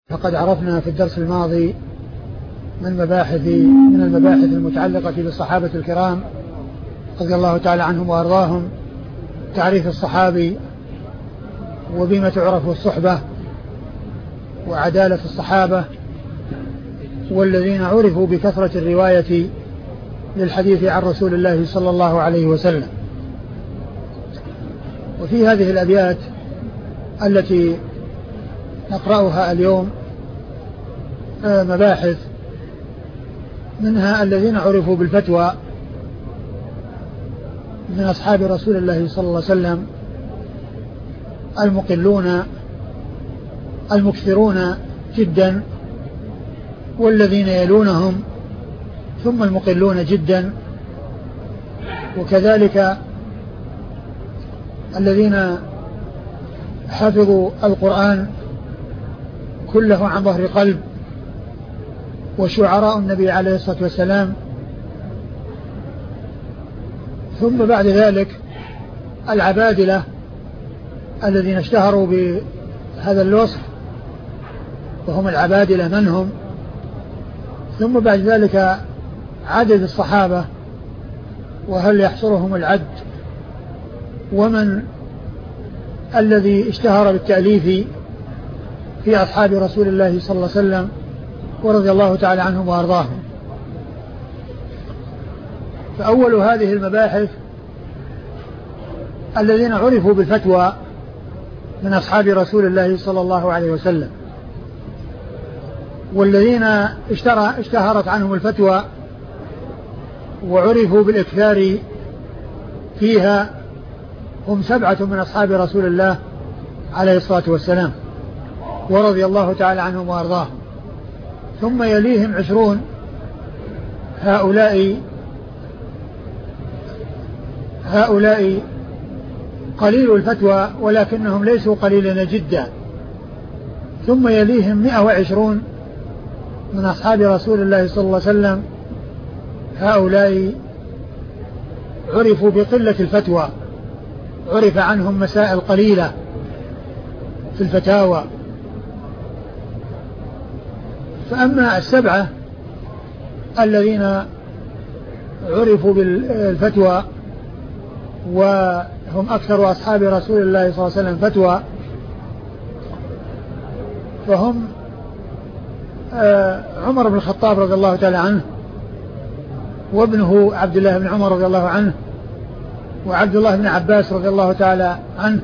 فقد عرفنا في الدرس الماضي من المباحث المتعلقة بالصحابة الكرام رضي الله تعالى عنهم وأرضاهم، تعريف الصحابي وبما تعرف الصحبة وعدالة الصحابة، والذين عرفوا بكثرة الرواية للحديث عن رسول الله صلى الله عليه وسلم. وفي هذه الأبيات التي نقرأها اليوم مباحث، منها الذين عرفوا بالفتوى من أصحاب رسول الله صلى الله عليه وسلم، المقلون المكثرون جدا، والذين يلونهم ثم المقلون جدا، وكذلك الذين حفظوا القرآن كله عن ظهر قلب، وشعراء النبي عليه الصلاة والسلام. ثم بعد ذلك العبادلة الذين اشتهروا بهذا الوصف، وهم العبادلة من هم. ثم بعد ذلك عدد الصحابة، وهل يحصرهم العد، ومن الذي اشتهر بالتأليف في أصحاب رسول الله صلى الله عليه وسلم ورضي الله تعالى عنهم وأرضاهم. فأول هذه المباحث الذين عرفوا بالفتوى من أصحاب رسول الله صلى الله عليه وسلم، والذين اشتهرت عنهم الفتوى وعرفوا بالإكثار فيها هم 7 من أصحاب رسول الله عليه الصلاة والسلام ورضي الله تعالى عنهم وأرضاهم. ثم يليهم 20، هؤلاء قليل الفتوى ولكنهم ليسوا قليلين جدا. ثم يليهم 120 من أصحاب رسول الله صلى الله عليه وسلم، هؤلاء عرفوا بقلة الفتوى، عرف عنهم مسائل قليلة في الفتاوى. فأما 7 الذين عرفوا بالفتوى وهم أكثر أصحاب رسول الله صلى الله عليه وسلم فتوى، فهم عمر بن الخطاب رضي الله تعالى عنه، وابنه عبد الله بن عمر رضي الله عنه، وعبد الله بن عباس رضي الله تعالى عنه،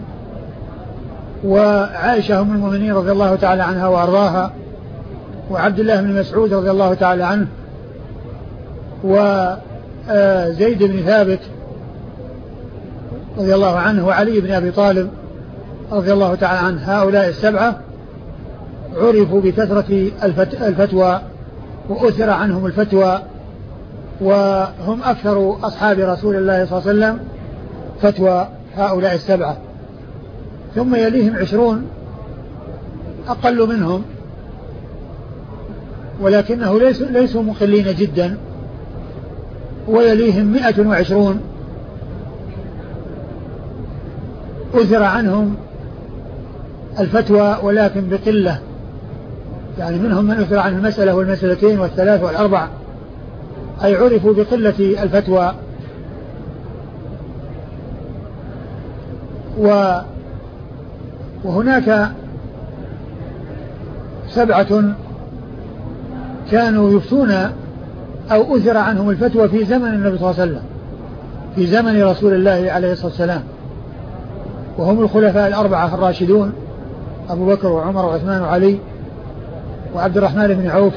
وعائشة أم المؤمنين رضي الله تعالى عنها وأرضاها، وعبد الله بن مسعود رضي الله تعالى عنه، وزيد بن ثابت رضي الله عنه، وعلي بن أبي طالب رضي الله تعالى عنه. هؤلاء 7 عرفوا بكثرة الفتوى وأثر عنهم الفتوى، وهم أكثر أصحاب رسول الله صلى الله عليه وسلم فتوى، هؤلاء 7. ثم يليهم 20 أقل منهم ولكنه ليسوا مقلين جدا، ويليهم 120 أثر عنهم الفتوى ولكن بقلة، يعني منهم من أثر عنه المسألة والمسألتين والثلاث والأربع، أي عرفوا بقلة الفتوى. وهناك 7 كانوا يفتون أو أثر عنهم الفتوى في زمن النبي صلى الله عليه وسلم، في زمن رسول الله عليه الصلاة والسلام، وهم الخلفاء ال4 الراشدون، أبو بكر وعمر وعثمان وعلي وعبد الرحمن بن عوف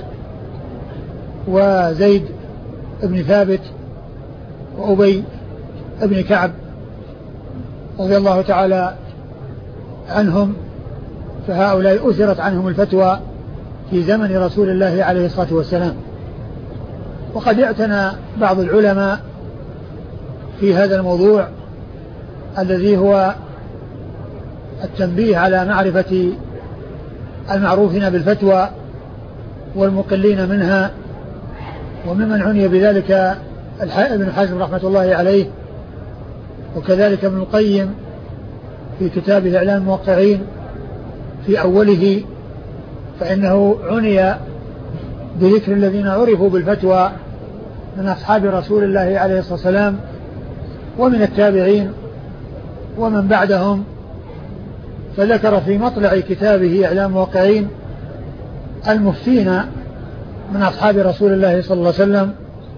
وزيد بن ثابت وأبي بن كعب رضي الله تعالى عنهم. فهؤلاء أثرت عنهم الفتوى في زمن رسول الله عليه الصلاة والسلام. وقد اعتنى بعض العلماء في هذا الموضوع الذي هو التنبيه على معرفة المعروفين بالفتوى والمقلين منها، وممن عني بذلك ابن حزم رحمة الله عليه، وكذلك ابن القيم في كتابه إعلام الموقعين في أوله فإنه عني بذكر الذين عرفوا بالفتوى من أصحاب رسول الله عليه الصلاة والسلام ومن التابعين ومن بعدهم. فذكر في مطلع كتابه إعلام الموقعين المفتين من أصحاب رسول الله صلى الله عليه وسلم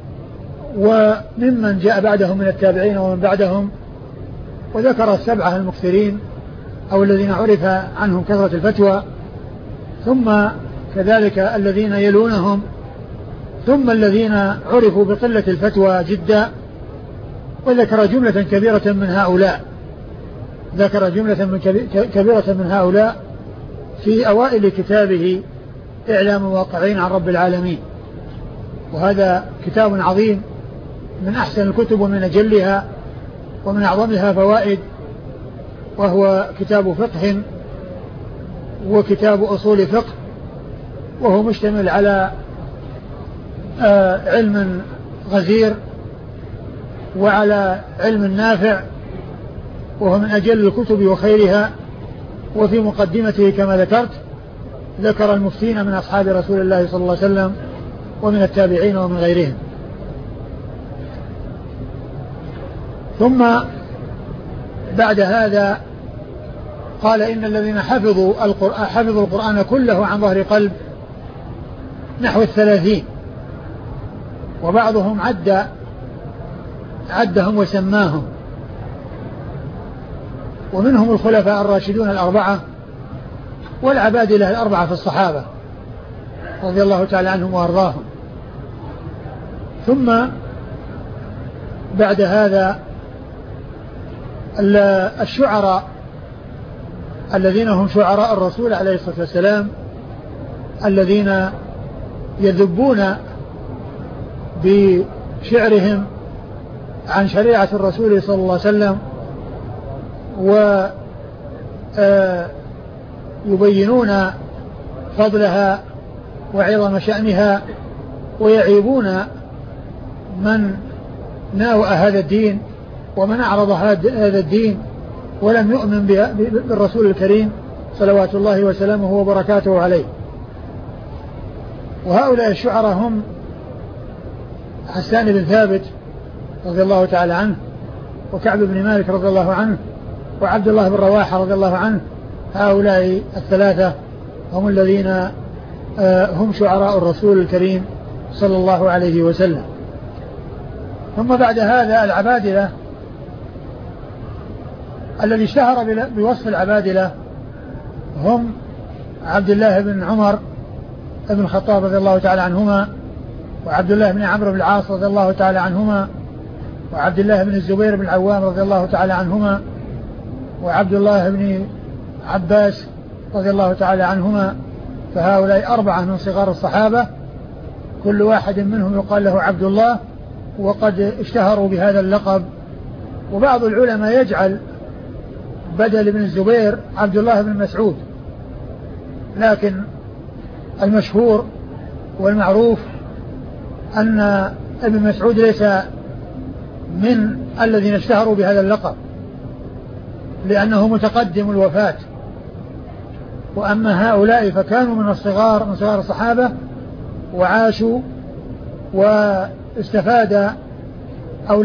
وممن جاء بعدهم من التابعين ومن بعدهم، وذكر السبعة المكثرين أو الذين عرف عنهم كثرة الفتوى، ثم كذلك الذين يلونهم، ثم الذين عرفوا بقلة الفتوى جدا، وذكر جملة كبيرة من هؤلاء، ذكر جملة كبيرة من هؤلاء في أوائل كتابه إعلام الموقعين عن رب العالمين. وهذا كتاب عظيم من أحسن الكتب ومن أجلها ومن أعظمها فوائد، وهو كتاب فقه وكتاب أصول فقه، وهو مشتمل على علم غزير وعلى علم نافع، وهو من أجل الكتب وخيرها. وفي مقدمته كما ذكرت ذكر المفتين من أصحاب رسول الله صلى الله عليه وسلم ومن التابعين ومن غيرهم. ثم بعد هذا قال إن الذين حفظوا القرآن كله عن ظهر قلب نحو 30، وبعضهم عدهم وسماهم، ومنهم الخلفاء الراشدون الأربعة والعبادلة الأربعة في الصحابة رضي الله تعالى عنهم وأرضاهم. ثم بعد هذا الشعراء الذين هم شعراء الرسول عليه الصلاة والسلام، الذين يذبون بشعرهم عن شريعة الرسول صلى الله عليه وسلم ويبينون فضلها وعظم شأنها، ويعيبون من ناوأ هذا الدين ومن أعرض هذا الدين ولم يؤمن بالرسول الكريم صلوات الله وسلامه وبركاته عليه. وهؤلاء الشعراء هم حسان بن ثابت رضي الله تعالى عنه، وكعب بن مالك رضي الله عنه، وعبد الله بن رواحة رضي الله عنه. هؤلاء الثلاثة هم الذين هم شعراء الرسول الكريم صلى الله عليه وسلم. ثم بعد هذا العبادلة، الذي اشتهر بوصف العبادلة هم عبد الله بن عمر بن الخطاب رضي الله تعالى عنهما، وعبد الله بن عمرو بن العاص رضي الله تعالى عنهما، وعبد الله بن الزبير بن العوام رضي الله تعالى عنهما، وعبد الله بن عباس رضي الله تعالى عنهما. فهؤلاء أربعة من صغار الصحابة، كل واحد منهم يقال له عبد الله، وقد اشتهروا بهذا اللقب. وبعض العلماء يجعل بدل ابن الزبير عبد الله بن مسعود، لكن المشهور والمعروف أن ابن مسعود ليس من الذين اشتهروا بهذا اللقب، لأنه متقدم الوفاة. وأما هؤلاء فكانوا من صغار الصحابة، وعاشوا واستفاد أو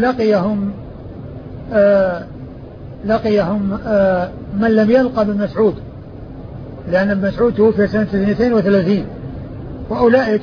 لقيهم من لم يلقى ابن مسعود، لأن ابن مسعود توفي سنة 32، وأولئك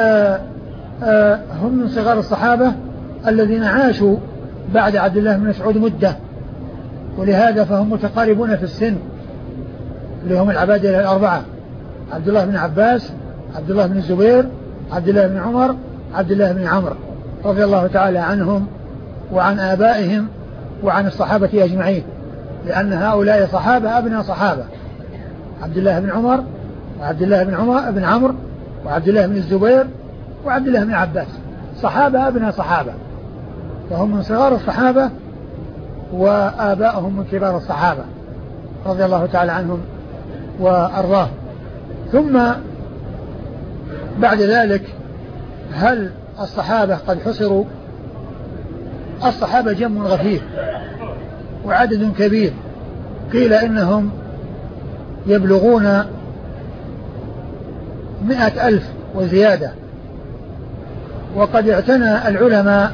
هم من صغار الصحابة الذين عاشوا بعد عبد الله بن مسعود مدة، ولهذا فهم متقاربون في السن، اللي هم العبادلة الأربعة: عبد الله بن عباس، عبد الله بن الزبير، عبد الله بن عمر، عبد الله بن عمرو، رضي الله تعالى عنهم وعن آبائهم وعن الصحابة أجمعين، لأن هؤلاء صحابة أبناء صحابة: عبد الله بن عمر، وعبد الله بن عمرو، وعبد الله بن الزبير، وعبد الله بن عباس، صحابة أبناء صحابة، فهم من صغار الصحابة، وآبائهم من كبار الصحابة رضي الله تعالى عنهم وأرضاهم. ثم بعد ذلك، هل الصحابة قد حصروا؟ الصحابة جم غفير وعدد كبير، قيل إنهم يبلغون 100,000 وزيادة. وقد اعتنى العلماء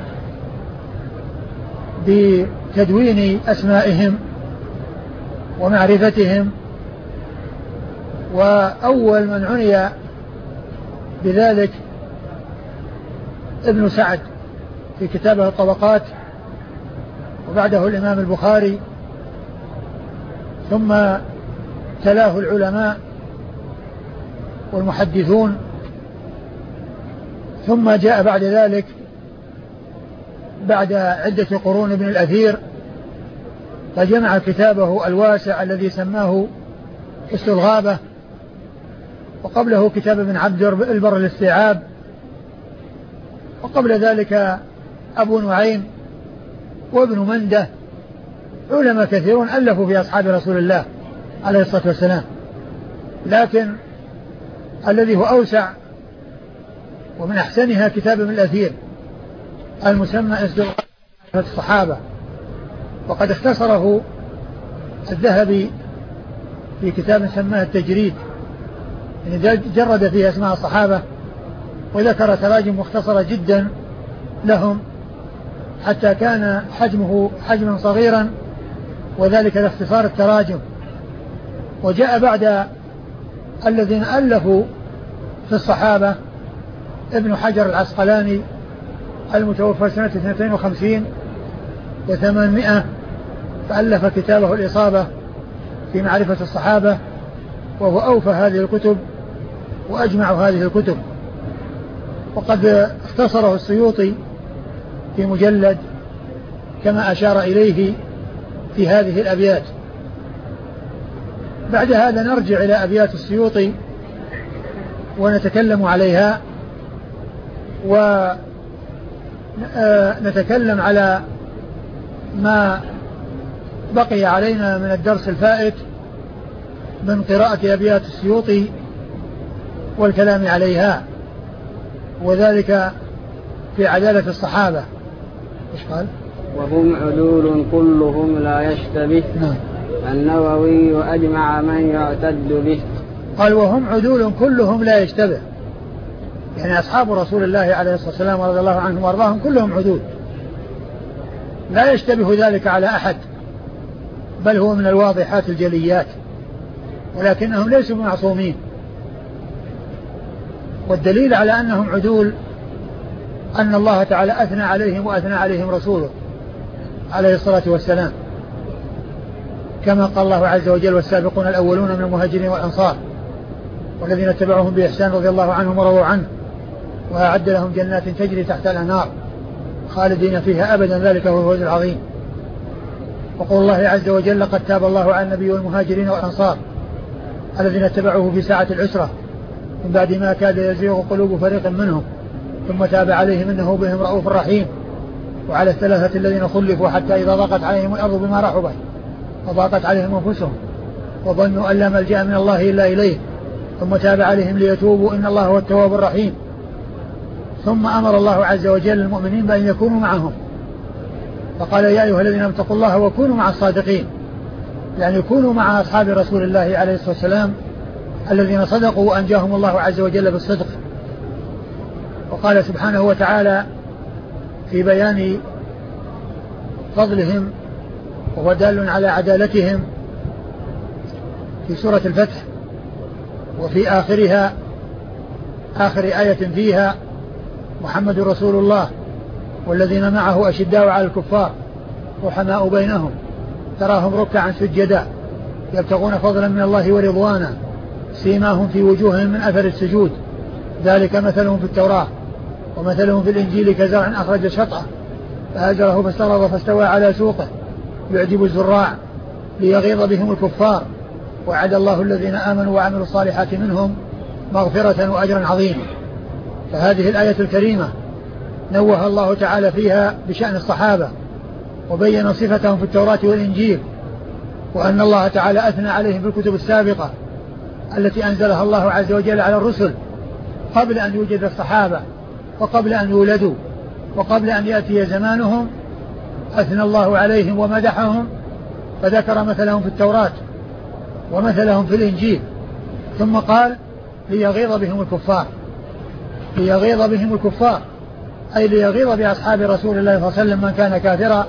بتدوين أسمائهم ومعرفتهم، وأول من عني بذلك ابن سعد في كتابه الطبقات، وبعده الإمام البخاري، ثم تلاه العلماء والمحدثون، ثم جاء بعد ذلك بعد عدة قرون ابن الأثير، فجمع كتابه الواسع الذي سماه أسد الغابة، وقبله كتاب ابن عبد البر الاستيعاب، وقبل ذلك أبو نعيم وابن منده. علماء كثيرون ألفوا في أصحاب رسول الله عليه الصلاة والسلام، لكن الذي هو أوسع ومن أحسنها كتاب ابن الأثير المسمى أسد الصحابة، وقد اختصره الذهبي في كتاب سماه التجريد، يعني جرد فيه أسماء الصحابة وذكر تراجم مختصرة جدا لهم، حتى كان حجمه حجما صغيرا، وذلك لاختصار التراجم. وجاء بعد الذين ألفوا في الصحابة ابن حجر العسقلاني المتوفى سنة 52 و800، فألف كتابه الإصابة في معرفة الصحابة، وهو أوفى هذه الكتب وأجمع هذه الكتب. وقد اختصره السيوطي في مجلد كما أشار إليه في هذه الأبيات. بعد هذا نرجع إلى أبيات السيوطي ونتكلم عليها، ونتكلم على ما بقي علينا من الدرس الفائت من قراءة أبيات السيوطي والكلام عليها، وذلك في عدالة الصحابة. إيش قال؟ وهم عدول كلهم لا يشتبه. نعم. النووي أجمع من يعتد به. قال وهم عدول كلهم لا يشتبه، يعني أصحاب رسول الله عليه الصلاة والسلام رضي الله عنهم وارضاهم كلهم عدول، لا يشتبه ذلك على أحد، بل هو من الواضحات الجليات، ولكنهم ليسوا معصومين. والدليل على أنهم عدول أن الله تعالى أثنى عليهم وأثنى عليهم رسوله عليه الصلاة والسلام، كما قال الله عز وجل والسابقون الأولون من المهاجرين والأنصار والذين اتبعوهم بإحسان رضي الله عنهم ورضوا عنه وأعد لهم جنات تجري تحت الأنهار خالدين فيها أبدا ذلك هو الفوز العظيم. وقول الله عز وجل لقد تاب الله على النبي والمهاجرين والأنصار الذين اتبعوه في ساعة العسرة من بعد ما كاد يزيغ قلوب فريق منهم ثم تاب عليهم إنه بهم رؤوف رحيم. وعلى الثلاثة الذين خلفوا حتى إذا ضاقت عليهم الأرض بما رحبت وضاقت عليهم أنفسهم وظنوا أن لا ملجأ من الله إلا إليه ثم تاب عليهم ليتوبوا إن الله هو التواب الرحيم. ثم أمر الله عز وجل المؤمنين بأن يكونوا معهم، فقال يا أيها الذين اتقوا الله وكونوا مع الصادقين، يعني يكونوا مع أصحاب رسول الله عليه الصلاة والسلام الذين صدقوا وأنجاهم الله عز وجل بالصدق. وقال سبحانه وتعالى في بيان فضلهم وهو دال على عدالتهم في سورة الفتح وفي آخرها آخر آية فيها محمد رسول الله والذين معه أشداء على الكفار رحماء بينهم تراهم ركعا سجدا يبتغون فضلا من الله ورضوانا سيماهم في وجوههم من أثر السجود ذلك مثلهم في التوراة ومثلهم في الإنجيل كزرع أخرج شطأه فهاجره فاستغلظ فاستوى على سوقه يعجب الزراع ليغيظ بهم الكفار وعد الله الذين آمنوا وعملوا الصالحات منهم مغفرة وأجرا عظيما. فهذه الآية الكريمة نوه الله تعالى فيها بشأن الصحابة وبين صفتهم في التوراة والإنجيل، وأن الله تعالى أثنى عليهم في الكتب السابقة التي أنزلها الله عز وجل على الرسل قبل أن يوجد الصحابة وقبل أن يولدوا وقبل أن يأتي زمانهم. أثنى الله عليهم ومدحهم فذكر مثلهم في التوراة ومثلهم في الإنجيل، ثم قال ليغيظ بهم الكفار أي ليغيظ بأصحاب رسول الله صلى الله عليه وسلم من كان كافرا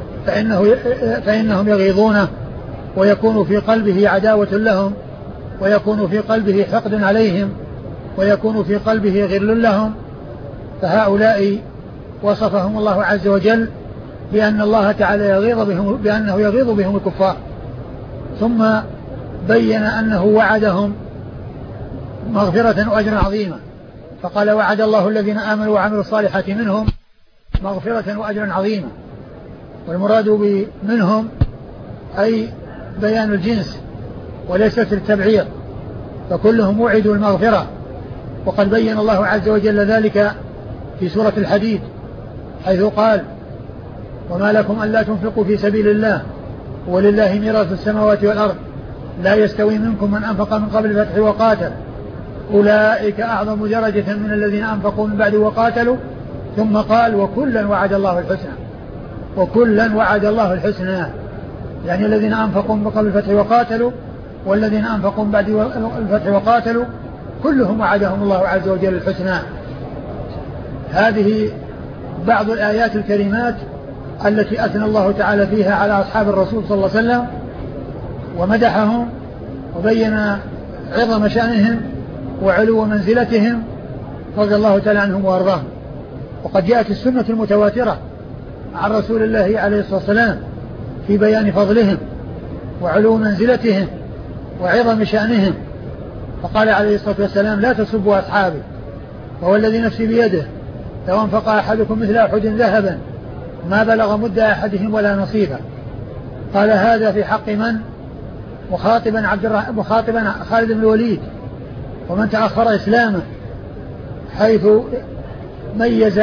فإنهم يغيظونه، ويكون في قلبه عداوة لهم، ويكون في قلبه حقد عليهم، ويكون في قلبه غل لهم. فهؤلاء وصفهم الله عز وجل بأن الله تعالى بأنه يغيظ بهم الكفار، ثم بين أنه وعدهم مغفرة وأجرا عظيما، فقال وعد الله الذين آمنوا وعملوا الصالحات منهم مغفرة وأجرا عظيما. والمراد منهم أي بيان الجنس وليست التبعير، فكلهم وعدوا المغفرة. وقد بين الله عز وجل ذلك في سورة الحديد حيث قال وما لكم ألا تنفقوا في سبيل الله ولله ميراث السماوات والأرض لا يستوي منكم من أنفق من قبل الفتح وقاتل أولئك أعظم درجة من الذين أنفقوا من بعد وقاتلوا، ثم قال وكلا وعد الله الحسنى، يعني الذين أنفقوا من قبل الفتح وقاتلوا والذين أنفقوا من بعد الفتح وقاتلوا كلهم وعدهم الله عز وجل الحسنى. هذه بعض الآيات الكريمات التي أثنى الله تعالى فيها على أصحاب الرسول صلى الله عليه وسلم ومدحهم وبين عظم شأنهم وعلو منزلتهم رضي الله تعالى عنهم وأرضاهم. وقد جاءت السنة المتواترة عن رسول الله عليه الصلاة والسلام في بيان فضلهم وعلو منزلتهم وعظم شأنهم، فقال عليه الصلاة والسلام لا تسبوا أصحابي وهو الذي نفسي بيده لو أنفق أحدكم مثل أحد ذهبا ما بلغ مد أحدهم ولا نصيبا. قال هذا في حق من؟ مخاطبا خالد بن الوليد ومن تأخر إسلامه، حيث ميز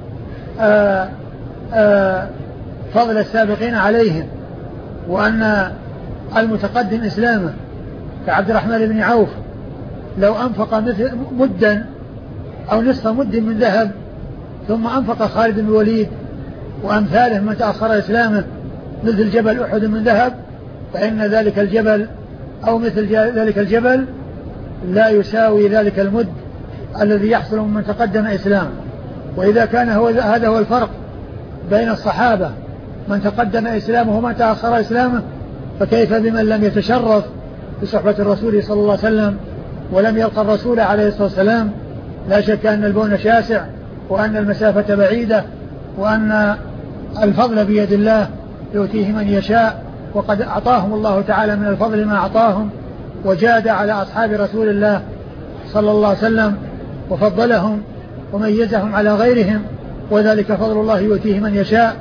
فضل السابقين عليهم، وأن المتقدم إسلامه كعبد الرحمن بن عوف لو أنفق مثل مدا أو نصف مد من ذهب ثم أنفق خالد بن الوليد وأمثاله من تأخر إسلامه مثل جبل أحد من ذهب، فإن ذلك الجبل أو مثل ذلك الجبل لا يساوي ذلك المد الذي يحصل من تقدم إسلامه. وإذا كان هذا هو الفرق بين الصحابة من تقدم إسلامه ومن تأخر إسلامه، فكيف بمن لم يتشرف بصحبة الرسول صلى الله عليه وسلم ولم يلقى الرسول عليه الصلاة والسلام. لا شك أن البون شاسع وأن المسافة بعيدة وأن الفضل بيد الله يؤتيه من يشاء، وقد أعطاهم الله تعالى من الفضل ما أعطاهم وجاد على أصحاب رسول الله صلى الله عليه وسلم وفضلهم وميزهم على غيرهم، وذلك فضل الله يؤتيه من يشاء.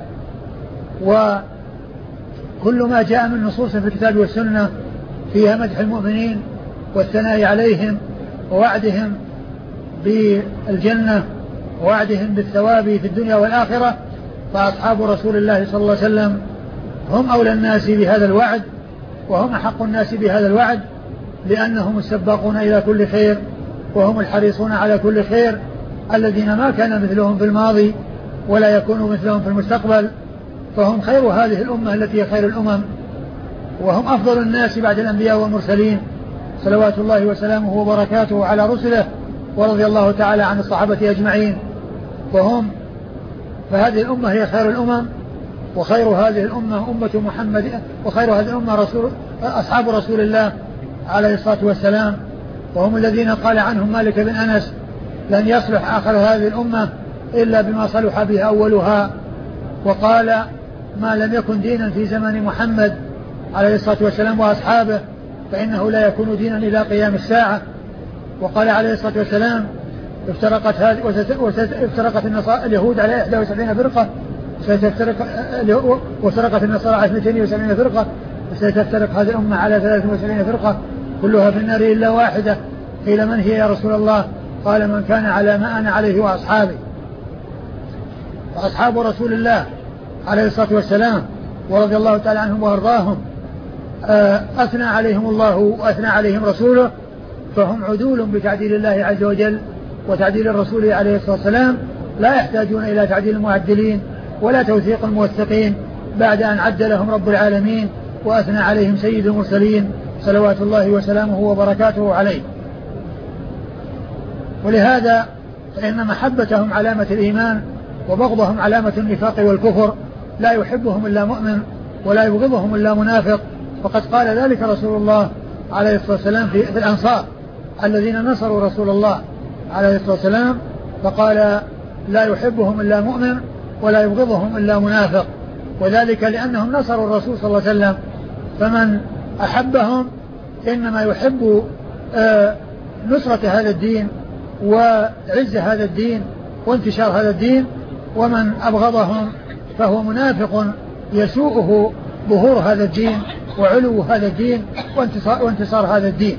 وكل ما جاء من نصوص في الكتاب والسنة فيها مدح المؤمنين والثناء عليهم ووعدهم بالجنة ووعدهم بالثواب في الدنيا والآخرة، فأصحاب رسول الله صلى الله عليه وسلم هم أولى الناس بهذا الوعد وهم أحق الناس بهذا الوعد، لأنهم السباقون إلى كل خير وهم الحريصون على كل خير، الذين ما كان مثلهم في الماضي ولا يكون مثلهم في المستقبل، فهم خير هذه الأمة التي هي خير الأمم، وهم أفضل الناس بعد الأنبياء والمرسلين صلوات الله وسلامه وبركاته على رسله، ورضي الله تعالى عن الصحابة أجمعين. فهذه الأمة هي خير الأمم، وخير هذه الأمة أمة محمد، وخير هذه الأمة أصحاب رسول الله عليه الصلاة والسلام، وهم الذين قال عنهم مالك بن أنس لن يصلح آخر هذه الأمة إلا بما صلح به أولها، وقال ما لم يكن دينا في زمن محمد عليه الصلاة والسلام وأصحابه فإنه لا يكون دينا إلى قيام الساعة. وقال عليه الصلاة والسلام افترقت اليهود على 71 فرقة وسرقت النصارى على 72 فرقة، وستفترق هذه الأمة على 73 فرقة كلها في النار إلا واحدة. قيل من هي يا رسول الله؟ قال من كان على ما أنا عليه وأصحابي. فأصحاب رسول الله عليه الصلاة والسلام ورضي الله تعالى عنهم وأرضاهم أثنى عليهم الله وأثنى عليهم رسوله، فهم عدول بتعديل الله عز وجل وتعديل الرسول عليه الصلاة والسلام، لا يحتاجون إلى تعديل المعدلين ولا توثيق الموثقين بعد أن عدلهم رب العالمين وأثنى عليهم سيد المرسلين صلوات الله وسلامه وبركاته عليه. ولهذا فإن محبتهم علامة الإيمان وبغضهم علامة النفاق والكفر، لا يحبهم إلا مؤمن ولا يبغضهم إلا منافق. وقد قال ذلك رسول الله عليه الصلاة والسلام في الأنصار الذين نصروا رسول الله عليه الصلاة والسلام، فقال لا يحبهم إلا مؤمن ولا يبغضهم إلا منافق، وذلك لأنهم نصروا الرسول صلى الله عليه وسلم. فمن أحبهم إنما يحب نصرة هذا الدين وعز هذا الدين وانتشار هذا الدين، ومن أبغضهم فهو منافق يسوءه ظهور هذا الدين وعلو هذا الدين وانتصار هذا الدين.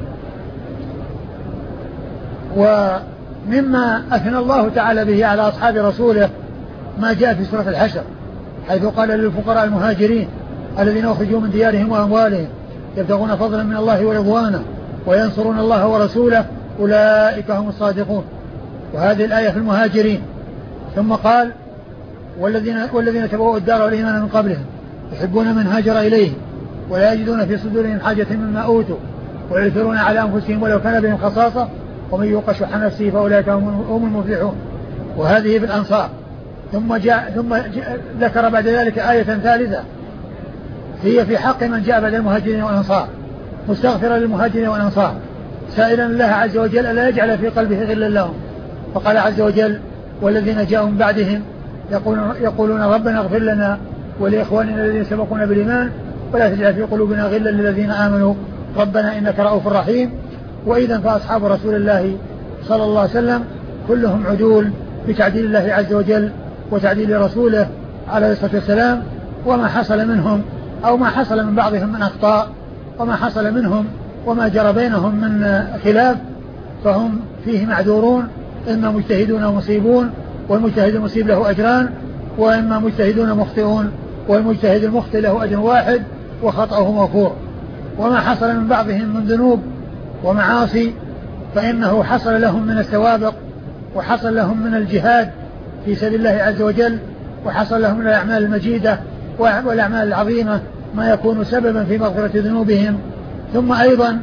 ومما أثنى الله تعالى به على أصحاب رسوله ما جاء في سورة الحشر، حيث قال للفقراء المهاجرين الذين أخرجوا من ديارهم وأموالهم يبتغون فضلا من الله ورضوانه وينصرون الله ورسوله أولئك هم الصادقون. وهذه الآية في المهاجرين. ثم قال والذين تبوأوا الدار والإيمان من قبلهم يحبون من هاجر إليهم ولا يجدون في صدورهم حاجة مما أوتوا ويؤثرون على أنفسهم ولو كان بهم خصاصة ومن يوق شح نفسه فأولئك هم المفلحون. وهذه في الأنصار. ثم ذكر بعد ذلك آية ثالثة هي في حق من جاء بعد المهاجرين والأنصار، مستغفرا للمهاجرين والأنصار سائلا الله عز وجل ألا يجعل في قلبه غلا لهم، فقال عز وجل والذين جاءوا من بعدهم يقولون ربنا اغفر لنا ولإخواننا الذين سبقونا بالإيمان ولا تجعل في قلوبنا غلا للذين آمنوا ربنا إنك رؤوف رحيم. وإذا فأصحاب رسول الله صلى الله عليه وسلم كلهم عدول بتعديل الله عز وجل وتعديل رسوله عليه الصلاة والسلام، وما حصل منهم أو ما حصل من بعضهم من أخطاء وما حصل منهم وما جرى بينهم من خلاف فهم فيه معذورون، إما مجتهدون ومصيبون والمجتهد المصيب له أجران، وإما مجتهدون مخطئون والمجتهد المخطئ له أجر واحد وخطأه مغفور. وما حصل من بعضهم من ذنوب ومعاصي فإنه حصل لهم من السوابق وحصل لهم من الجهاد في سبيل الله عز وجل، وحصل لهم من الأعمال المجيدة والأعمال العظيمة ما يكون سببا في مغفرة ذنوبهم. ثم أيضا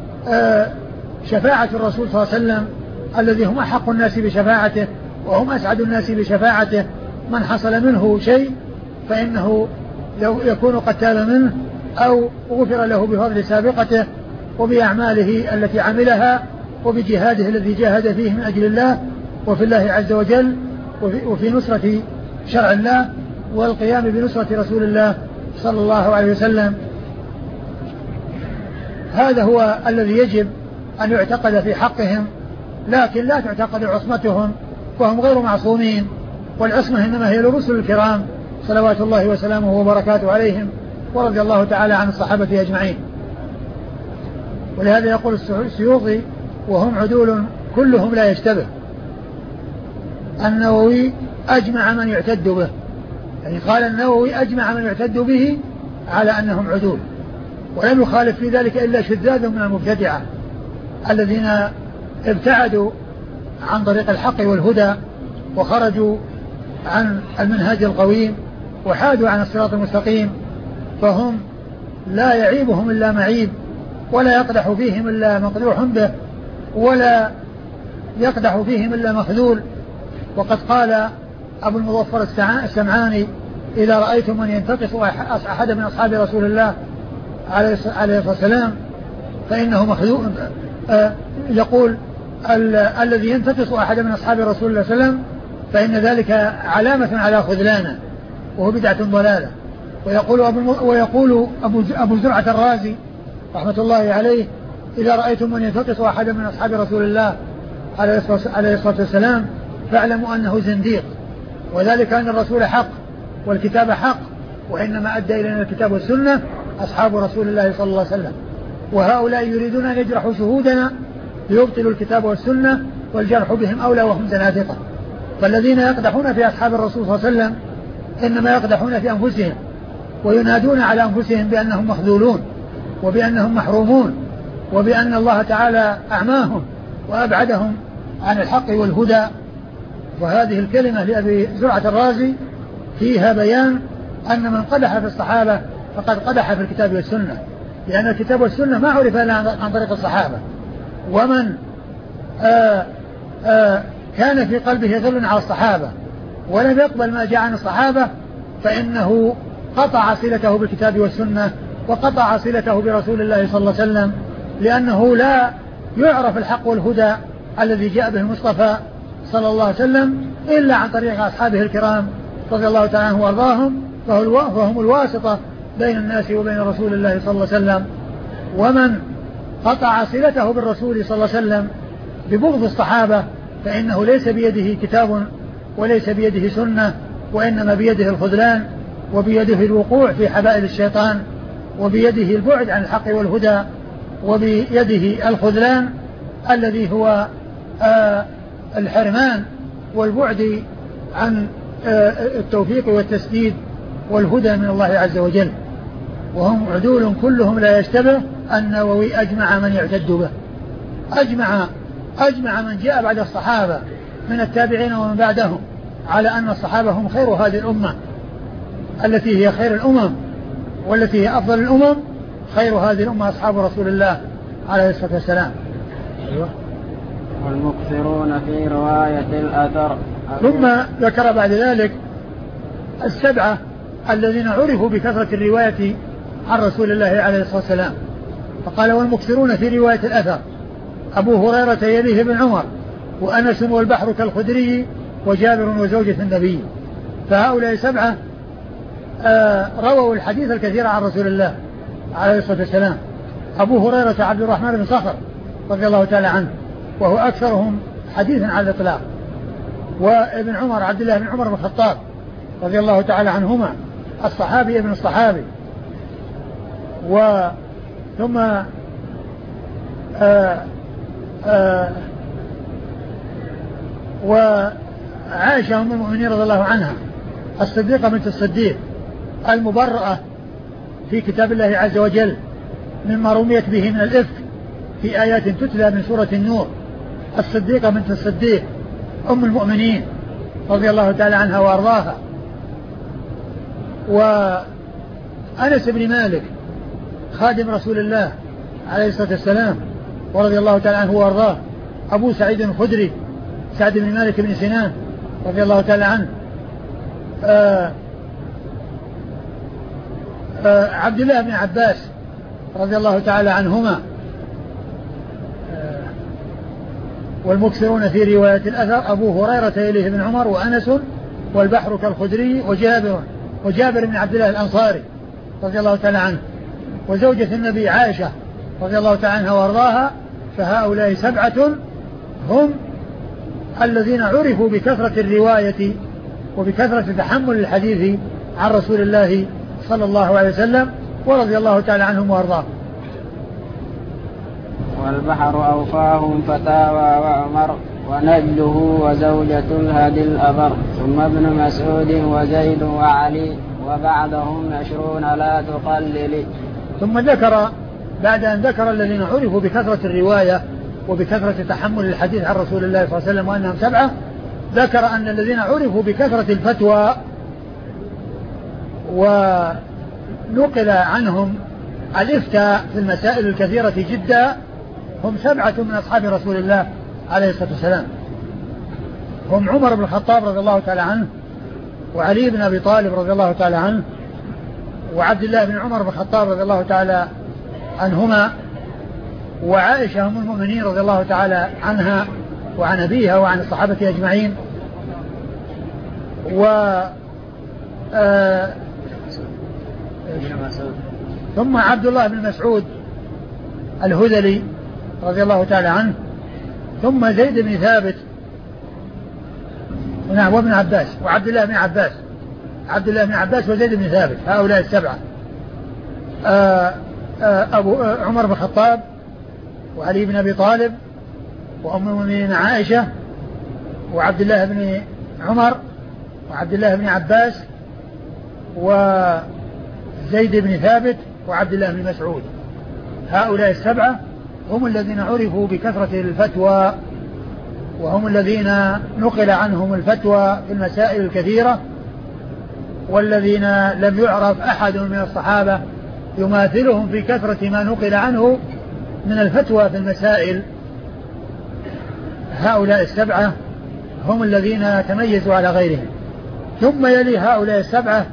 شفاعة الرسول صلى الله عليه وسلم الذي هم أحق الناس بشفاعته وهم أسعد الناس بشفاعته، من حصل منه شيء فإنه يكون قد تاب منه أو غفر له بفضل سابقته وبأعماله التي عملها وبجهاده الذي جاهد فيه من أجل الله وفي الله عز وجل وفي نصرة شرع الله والقيام بنصرة رسول الله صلى الله عليه وسلم. هذا هو الذي يجب أن يعتقد في حقهم، لكن لا تعتقد عصمتهم وهم غير معصومين، والعصمة إنما هي للرسل الكرام صلوات الله وسلامه وبركاته عليهم، ورضي الله تعالى عن الصحابة أجمعين. ولهذا يقول السيوطي وهم عدول كلهم لا يشتبه. النووي أجمع من يعتد به، يعني قال النووي أجمع من يعتد به على أنهم عدول، ولم يخالف في ذلك إلا شذاذ من المبتدعة الذين ابتعدوا عن طريق الحق والهدى وخرجوا عن المنهاج القويم وحادوا عن الصراط المستقيم، فهم لا يعيبهم إلا معيب ولا يقدح فيهم إلا مقدوح به ولا يقدح فيهم إلا مخذول. وقد قال أبو المظفر السمعاني إذا رأيتم من ينتقص أحد من أصحاب رسول الله عليه الصلاة والسلام فإنه مخذول، يقول الذي ينتقص أحد من أصحاب رسول الله صلى الله عليه وسلم فإن ذلك علامة على خذلانه وهو بدعة ضلالة. ويقول أبو زرعة الرازي رحمة الله عليه إذا رأيتم من ينتقص أحد من أصحاب رسول الله عليه الصلاة والسلام فاعلموا أنه زنديق، وذلك أن الرسول حق والكتاب حق، وإنما أدى إلينا الكتاب والسنة أصحاب رسول الله صلى الله عليه وسلم، وهؤلاء يريدون أن يجرحوا شهودنا ليبطلوا الكتاب والسنة والجرح بهم أولى وهم زنادقة. فالذين يقدحون في أصحاب الرسول صلى الله عليه وسلم إنما يقدحون في أنفسهم وينادون على أنفسهم بأنهم مخذولون وبأنهم محرومون وبأن الله تعالى أعماهم وأبعدهم عن الحق والهدى. وهذه الكلمة لأبي زرعة الرازي فيها بيان أن من قدح في الصحابة فقد قدح في الكتاب والسنة، لأن الكتاب والسنة ما عرف إلا عن طريق الصحابة، ومن كان في قلبه غل على الصحابة ولم يقبل ما جاء عن الصحابة فإنه قطع صلته بالكتاب والسنة وقطع صلته برسول الله صلى الله عليه وسلم، لأنه لا يعرف الحق والهدى الذي جاء به المصطفى صلى الله عليه وسلم إلا عن طريق أصحابه الكرام رضي الله تعالى عنهم وأرضاهم، فهم الواسطة بين الناس وبين رسول الله صلى الله عليه وسلم. ومن قطع صلته بالرسول صلى الله عليه وسلم ببغض الصحابة فإنه ليس بيده كتاب وليس بيده سنة، وإنما بيده الخذلان وبيده الوقوع في حبائل الشيطان وبيده البعد عن الحق والهدى وبيده الخذلان الذي هو الحرمان والبعد عن التوفيق والتسديد والهدى من الله عز وجل. وهم عدول كلهم لا يشتبه. النووي أجمع من يعتد به، أجمع من جاء بعد الصحابة من التابعين ومن بعدهم على أن الصحابة هم خير هذه الأمة التي هي خير الأمم والتي هي أفضل الأمم. خير هذه الأمة أصحاب رسول الله عليه الصلاة والسلام. أيوة. والمكثرون في رواية الأثر. ثم ذكر بعد ذلك السبعة الذين عرفوا بكثرة الرواية عن رسول الله عليه الصلاة والسلام، فقال والمكثرون في رواية الأثر أبو هريرة يليه بن عمر وأنس والبحر كالخدري وجابر وزوجة النبي. فهؤلاء سبعة رووا الحديث الكثير عن رسول الله عليه الصلاة والسلام. أبو هريرة عبد الرحمن بن صخر رضي الله تعالى عنه وهو أكثرهم حديثا على الإطلاق، وابن عمر عبد الله بن عمر بن الخطاب رضي الله تعالى عنهما الصحابي ابن الصحابي. ثم وعائشة أم المؤمنين رضي الله عنها الصديقة بنت الصديق المبرأة في كتاب الله عز وجل مما رميت به من الإفك في آيات تتلى من سورة النور. الصديقة بنت الصديق أم المؤمنين رضي الله تعالى عنها وأرضاها. وأنس بن مالك خادم رسول الله عليه الصلاة والسلام ورضي الله تعالى عنه وأرضاه. أبو سعيد الخدري سعد بن مالك بن سنان رضي الله تعالى عنه. عبد الله بن عباس رضي الله تعالى عنهما. والمكثرون في رواية الأثر أبو هريرة يليه بن عمر وأنس والبحر كالخدري وجابر بن عبد الله الأنصاري رضي الله تعالى عنه وزوجة النبي عائشة رضي الله تعالى عنها وارضاها. فهؤلاء سبعة هم الذين عرفوا بكثرة الرواية وبكثرة تحمل الحديث عن رسول الله صلى الله عليه وسلم ورضي الله تعالى عنهم وارضاهم. والبحر أوفاهم فتاوى وعمر ونجله وزوجة الهدي الأبر ثم ابن مسعود وزيد وعلي وبعدهم 20 لا تقلل. ثم ذكر بعد أن ذكر الذين عرفوا بكثرة الرواية وبكثرة تحمل الحديث عن رسول الله صلى الله عليه وسلم وأنهم سبعة، ذكر أن الذين عرفوا بكثرة الفتوى ونقل عنهم الإفتاء في المسائل الكثيرة جدا هم سبعة من أصحاب رسول الله عليه الصلاة والسلام. هم عمر بن الخطاب رضي الله تعالى عنه وعلي بن أبي طالب رضي الله تعالى عنه وعبد الله بن عمر بن الخطاب رضي الله تعالى عنهما وعائشة أم المؤمنين رضي الله تعالى عنها وعن أبيها وعن الصحابة أجمعين. ثم عبد الله بن مسعود الهذلي رضي الله تعالى عنه ثم زيد بن ثابت وابن عباس وعبد الله بن عباس عبد الله بن عباس وزيد بن ثابت. هؤلاء السبعة أبو عمر بن الخطاب وعلي بن أبي طالب وأم المؤمنين عائشة وعبد الله بن عمر وعبد الله بن عباس وزيد بن ثابت وعبد الله بن مسعود. هؤلاء السبعة هم الذين عرفوا بكثرة الفتوى وهم الذين نقل عنهم الفتوى في المسائل الكثيرة والذين لم يعرف أحد من الصحابة يماثلهم في كثرة ما نقل عنه من الفتوى في المسائل. هؤلاء السبعة هم الذين تميزوا على غيرهم. ثم يلي هؤلاء السبعة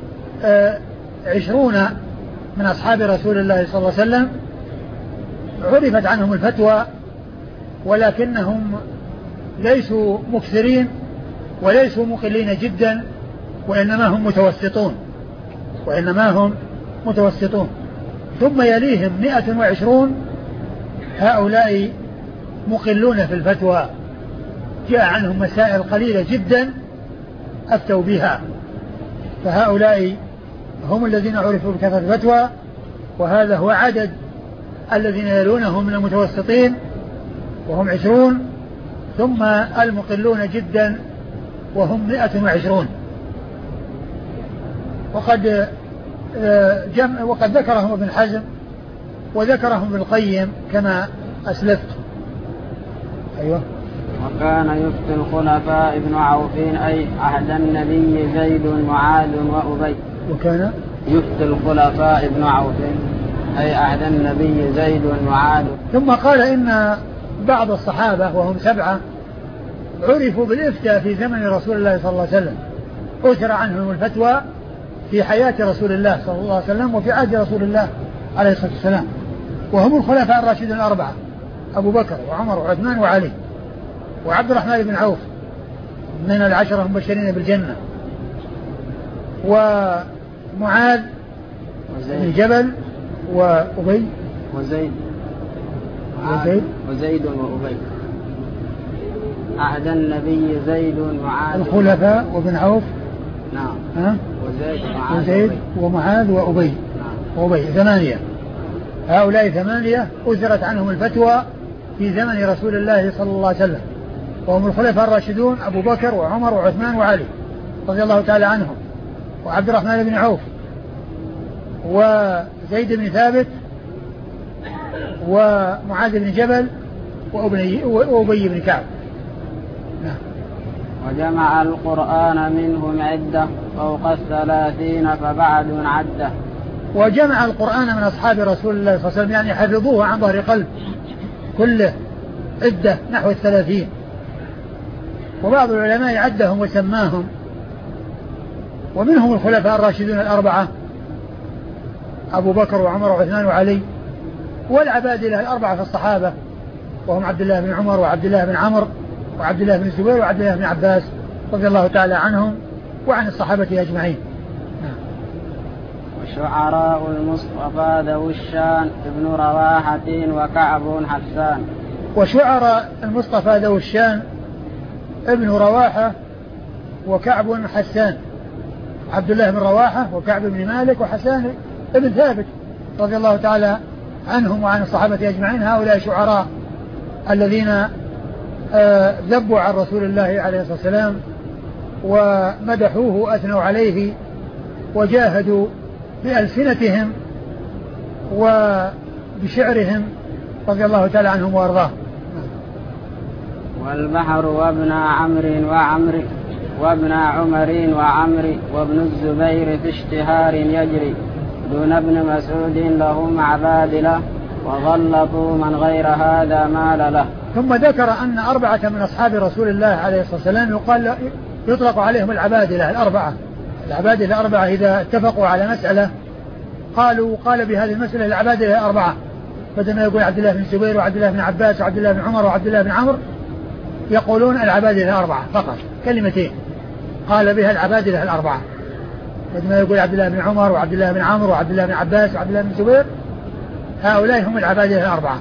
20 من أصحاب رسول الله صلى الله عليه وسلم عرفت عنهم الفتوى، ولكنهم ليسوا مكثرين وليسوا مقلين جدا، وإنما هم متوسطون. ثم يليهم 120 هؤلاء مقلون في الفتوى، جاء عنهم مسائل قليلة جدا أفتوا بها، فهؤلاء هم الذين عرفوا بكثرة الفتوى، وهذا هو عدد الذين يلونهم من المتوسطين وهم 20، ثم المقلون جدا وهم 120. وقد ذكرهم ابن حزم وذكرهم ابن القيم كما أسلفت. أيوه. وكان يفتي الخلفاء ابن عوف أي عهد النبي زيد معاذ وأبي. وكان يفتي الخلفاء ابن عوف أي عهد النبي زيد معاذ. ثم قال إن بعض الصحابة وهم 7 عرفوا بالإفتاء في زمن رسول الله صلى الله عليه وسلم، أثر عنهم الفتوى في حياة رسول الله صلى الله عليه وسلم وفي عهد رسول الله عليه الصلاة والسلام، وهم الخلفاء الراشدون 4، أبو بكر وعمر وعثمان وعلي وعبد الرحمن بن عوف من 10 المبشرين بالجنة، ومعاذ بن جبل وأبي وزيد وأبي. عهد النبي زيد معاذ الخلفاء وابن عوف. نعم. وزيد ومعاذ وأبي. نعم. وأبي 8. هؤلاء 8 أثرت عنهم الفتوى في زمن رسول الله صلى الله عليه وسلم، وهم الخلفاء الراشدون أبو بكر وعمر وعثمان وعلي رضي الله تعالى عنهم، وعبد الرحمن بن عوف وزيد بن ثابت ومعاذ بن جبل وأبي بن كعب. نعم. وجمع القرآن منهم عدة فوق 30 فبعد عدة. وجمع القرآن من أصحاب رسول الله صلى الله عليه وسلم، يعني حفظوه عن ظهر قلب كله عدة نحو 30. وبعض العلماء عدهم وسماهم، ومنهم الخلفاء الراشدون 4 أبو بكر وعمر وعثمان وعلي، والعبادلة 4 في الصحابة وهم عبد الله بن عمر وعبد الله بن عمرو وعبد الله بن الزبير وعبد الله بن عباس رضي الله تعالى عنهم وعن الصحابة أجمعين. وشعراء المصطفى ذوي الشان ابن رواحة وكعب حسان. وشعراء المصطفى ذوي الشان ابن رواحة وكعب حسان، عبد الله بن رواحة وكعب بن مالك وحسان ابن ثابت رضي الله تعالى عنهم وعن الصحابة أجمعين. هؤلاء شعراء الذين ذبوا عن رسول الله عليه الصلاة والسلام ومدحوه وأثنوا عليه وجاهدوا بألسنتهم وبشعرهم رضي الله تعالى عنهم وأرضاهم. والبحر وابن عمرو وعمر وابن عمر وعمر وابن الزبير في اشتهار يجري دون ابن مسعود لهم عبادلة وغلطوا من غير هذا مال له. ثم ذكر أن 4 من أصحاب رسول الله عليه الصلاة والسلام يطلق عليهم العبادلة 4. العبادلة 4 إذا اتفقوا على مسألة قال بهذه المسألة العبادلة 4، بدل ما يقول عبد الله بن الزبير وعبد الله بن عباس وعبد الله بن عمر وعبد الله بن عمرو يقولون العبادلة 4 فقط، كلمتين قال بها العبادلة 4، بدل ما يقول عبد الله بن عمر وعبد الله بن عمرو وعبد الله بن عباس وعبد الله بن الزبير، هؤلاء هم العبادلة 4.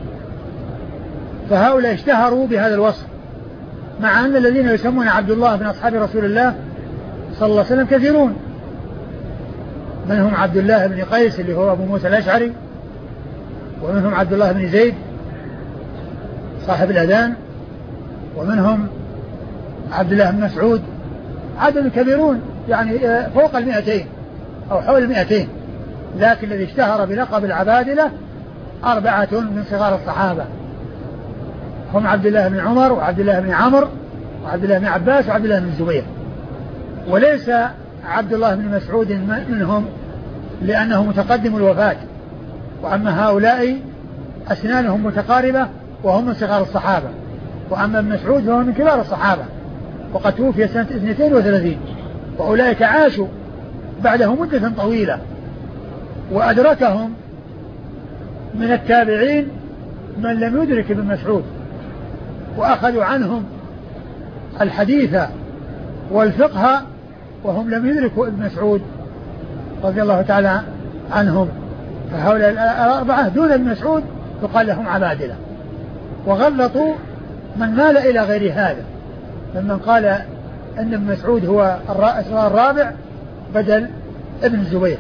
فهؤلاء اشتهروا بهذا الوصف، مع أن الذين يسمون عبد الله بن أصحاب رسول الله صلى الله عليه وسلم كثيرون، منهم عبد الله بن قيس اللي هو أبو موسى الأشعري، ومنهم عبد الله بن زيد صاحب الأذان، ومنهم عبد الله بن مسعود، عدد كبيرون يعني فوق 200 أو حول 200، لكن الذي اشتهر بلقب العبادلة 4 من صغار الصحابة، هم عبد الله بن عمر وعبد الله بن عمرو وعبد الله بن عباس وعبد الله بن الزبير، وليس عبد الله بن مسعود منهم لأنه متقدم الوفاة، وأما هؤلاء أسنانهم متقاربة وهم من صغار الصحابة، وأما ابن مسعود فهو من كبار الصحابة وقد توفي سنة 32 وأولئك عاشوا بعده مدة طويلة وأدركهم من التابعين من لم يدرك ابن مسعود وأخذوا عنهم الحديث والفقه وهم لم يدركوا ابن مسعود رضي الله تعالى عنهم. فهؤلاء الأربعة دون ابن مسعود يقال لهم عبادلة. وغلطوا من مال إلى غير هذا ممن قال أن ابن مسعود هو الرابع بدل ابن الزبير.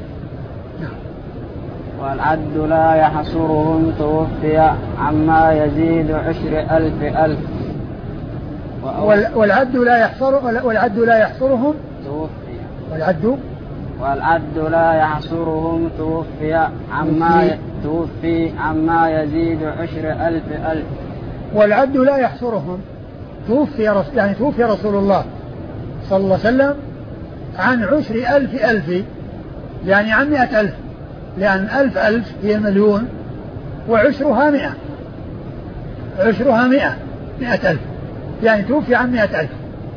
والعد لا يحصرهم توفي عما يزيد 10,000. والعد لا يحصرهم توفي. والعد لا يحصرهم توفي عما يزيد 10,000. والعد لا يحصرهم توفي رسول الله صلى الله عليه وسلم عن 10,000 يعني عن 100,000 لأن 1,000 هي مليون وعشرها 100 100,000 يعني توفي عن 100,000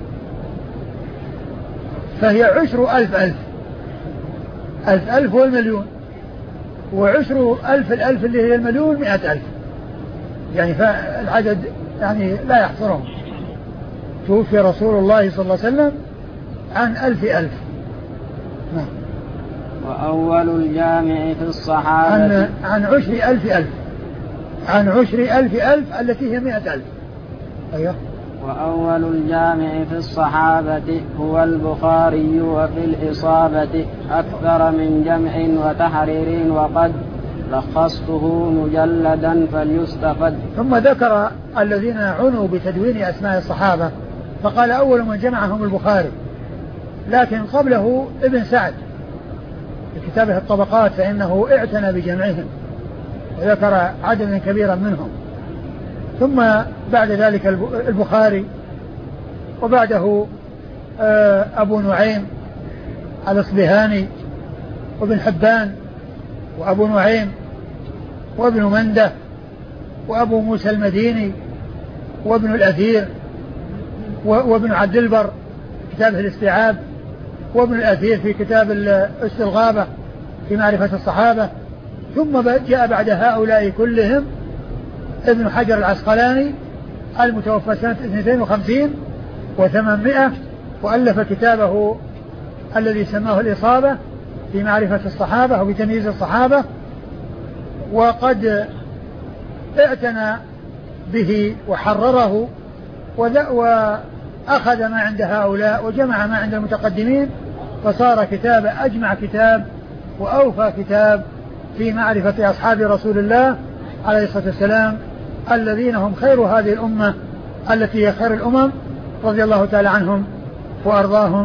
فهي 10,000 1,000 هو المليون وعشر 1,000 اللي هي المليون 100,000 يعني فالعدد يعني لا يحصرهم. توفي رسول الله صلى الله عليه وسلم عن 1,000. نعم. وأول الجامع في الصحابة عن 10,000 عن 10,000 التي هي 100,000. أيوه. وأول الجامع في الصحابة هو البخاري وفي الإصابة أكثر من جمع وتحرير وقد لخصته مجلدا فليستفد. ثم ذكر الذين عنوا بتدوين أسماء الصحابة فقال أول من جمعهم البخاري لكن قبله ابن سعد في كتابه الطبقات فإنه اعتنى بجمعهم وذكر عددا كبيرا منهم. ثم بعد ذلك البخاري وبعده أبو نعيم الأصبهاني وابن حبان وأبو نعيم وابن منده وأبو موسى المديني وابن الأثير وابن عبد البر كتابه الاستيعاب وابن الأثير في كتاب الاستغاثة في معرفة الصحابة. ثم جاء بعد هؤلاء كلهم ابن حجر العسقلاني المتوفى سنة 52 و800 وألف كتابه الذي سماه الإصابة في معرفة الصحابة أو في تمييز الصحابة وقد اعتنى به وحرره وأخذ ما عند هؤلاء وجمع ما عند المتقدمين فصار كتاب أجمع كتاب وأوفى كتاب في معرفة أصحاب رسول الله عليه الصلاة والسلام الذين هم خير هذه الأمة التي هي خير الأمم رضي الله تعالى عنهم وأرضاهم.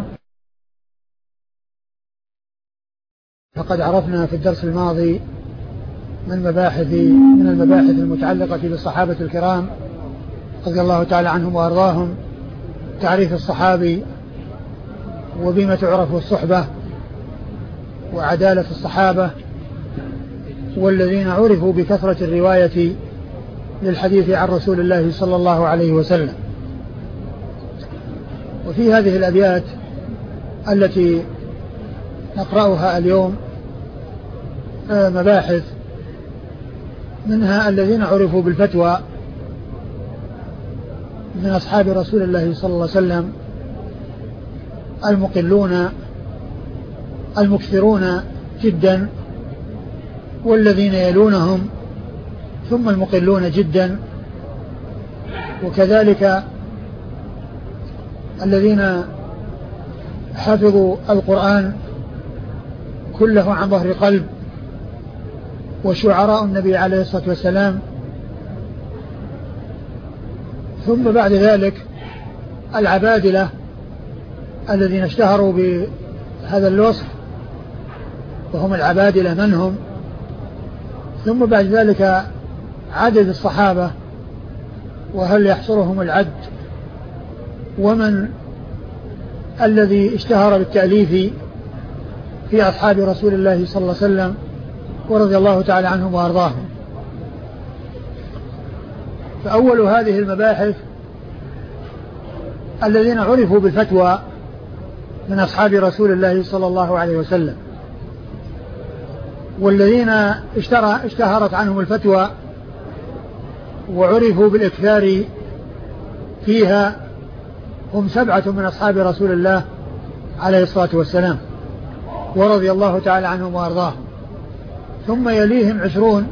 فقد عرفنا في الدرس الماضي من المباحث المتعلقة بالصحابة الكرام رضي الله تعالى عنهم وأرضاهم تعريف الصحابي وبما تعرف الصحبة وعدالة الصحابة والذين عرفوا بكثرة الرواية للحديث عن رسول الله صلى الله عليه وسلم. وفي هذه الأبيات التي نقرأها اليوم مباحث منها الذين عرفوا بالفتوى من أصحاب رسول الله صلى الله عليه وسلم المقلون المكثرون جدا والذين يلونهم ثم المقلون جدا وكذلك الذين حفظوا القرآن كله عن ظهر قلب وشعراء النبي عليه الصلاة والسلام. ثم بعد ذلك العبادلة الذين اشتهروا بهذا الوصف وهم العبادلة من هم. ثم بعد ذلك عدد الصحابة وهل يحصرهم العد ومن الذي اشتهر بالتأليف في أصحاب رسول الله صلى الله عليه وسلم ورضي الله تعالى عنهم وأرضاهم. فأول هذه المباحث الذين عرفوا بالفتوى من أصحاب رسول الله صلى الله عليه وسلم، والذين اشتهرت عنهم الفتوى وعرفوا بالإكثار فيها هم 7 من أصحاب رسول الله عليه الصلاة والسلام، ورضي الله تعالى عنهم وأرضاهم. ثم يليهم 20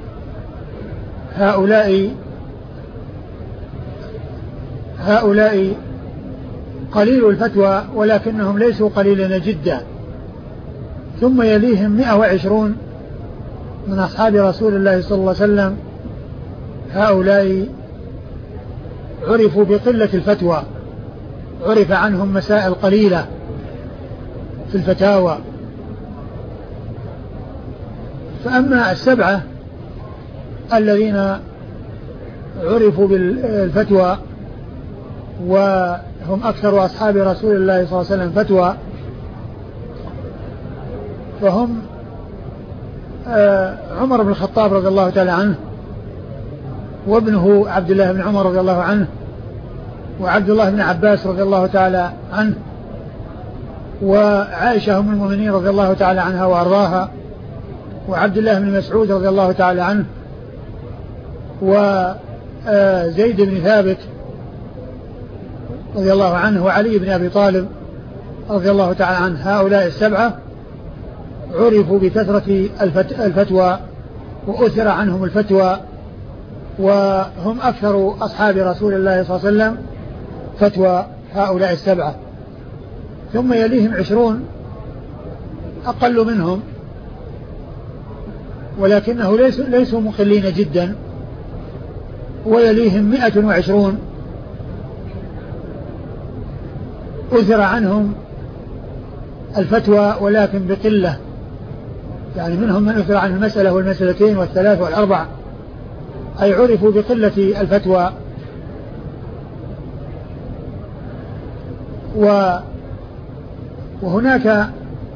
هؤلاء قليل الفتوى ولكنهم ليسوا قليلين جدا. ثم يليهم 120 من أصحاب رسول الله صلى الله عليه وسلم، هؤلاء عرفوا بقلة الفتوى، عرف عنهم مسائل قليلة في الفتاوى. فأما 7 الذين عرفوا بالفتوى وهم أكثر أصحاب رسول الله صلى الله عليه وسلم فتوى، فهم عمر بن الخطاب رضي الله تعالى عنه، وابنه عبد الله بن عمر رضي الله عنه، وعبد الله بن عباس رضي الله تعالى عنه، وعائشة أم المؤمنين رضي الله تعالى عنها وأرضاها، وعبد الله بن مسعود رضي الله تعالى عنه، وزيد بن ثابت رضي الله عنه، وعلي بن أبي طالب رضي الله تعالى عنه. هؤلاء 7 عرفوا بكثرة الفتوى وأثر عنهم الفتوى، وهم أكثر أصحاب رسول الله صلى الله عليه وسلم فتوى، هؤلاء 7. ثم يليهم 20 أقل منهم ولكنه ليسوا مقلين جدا، ويليهم 120 أثر عنهم الفتوى ولكن بقلة، يعني منهم من أثر عن المسألة والمسألتين والثلاث والأربع، أي عرفوا بقلة الفتوى. وهناك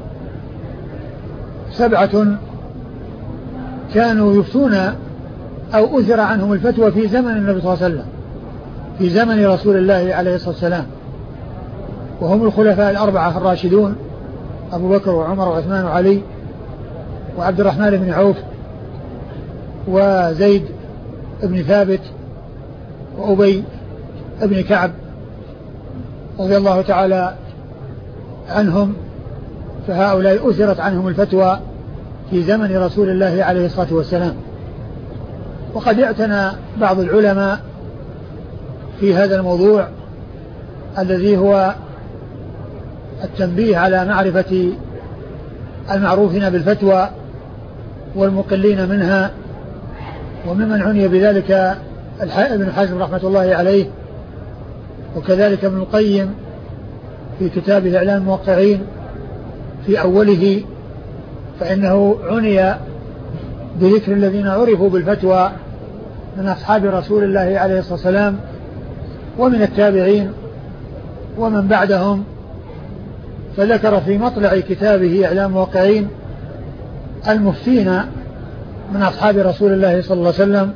7 كانوا يفتون أو أثر عنهم الفتوى في زمن النبي صلى الله عليه وسلم، في زمن رسول الله عليه الصلاة والسلام، وهم الخلفاء 4 الراشدون، أبو بكر وعمر وعثمان وعلي وعبد الرحمن بن عوف وزيد بن ثابت وأبي بن كعب رضي الله تعالى عنهم. فهؤلاء أثرت عنهم الفتوى في زمن رسول الله عليه الصلاة والسلام. وقد اعتنى بعض العلماء في هذا الموضوع الذي هو التنبيه على معرفة المعروفين بالفتوى والمقلين منها، وممن عني بذلك ابن حزم رحمة الله عليه، وكذلك ابن القيم في كتابه إعلام الموقعين في أوله، فإنه عني بذكر الذين عرفوا بالفتوى من أصحاب رسول الله عليه الصلاة والسلام ومن التابعين ومن بعدهم. فذكر في مطلع كتابه إعلام الموقعين المفتين من أصحاب رسول الله صلى الله عليه وسلم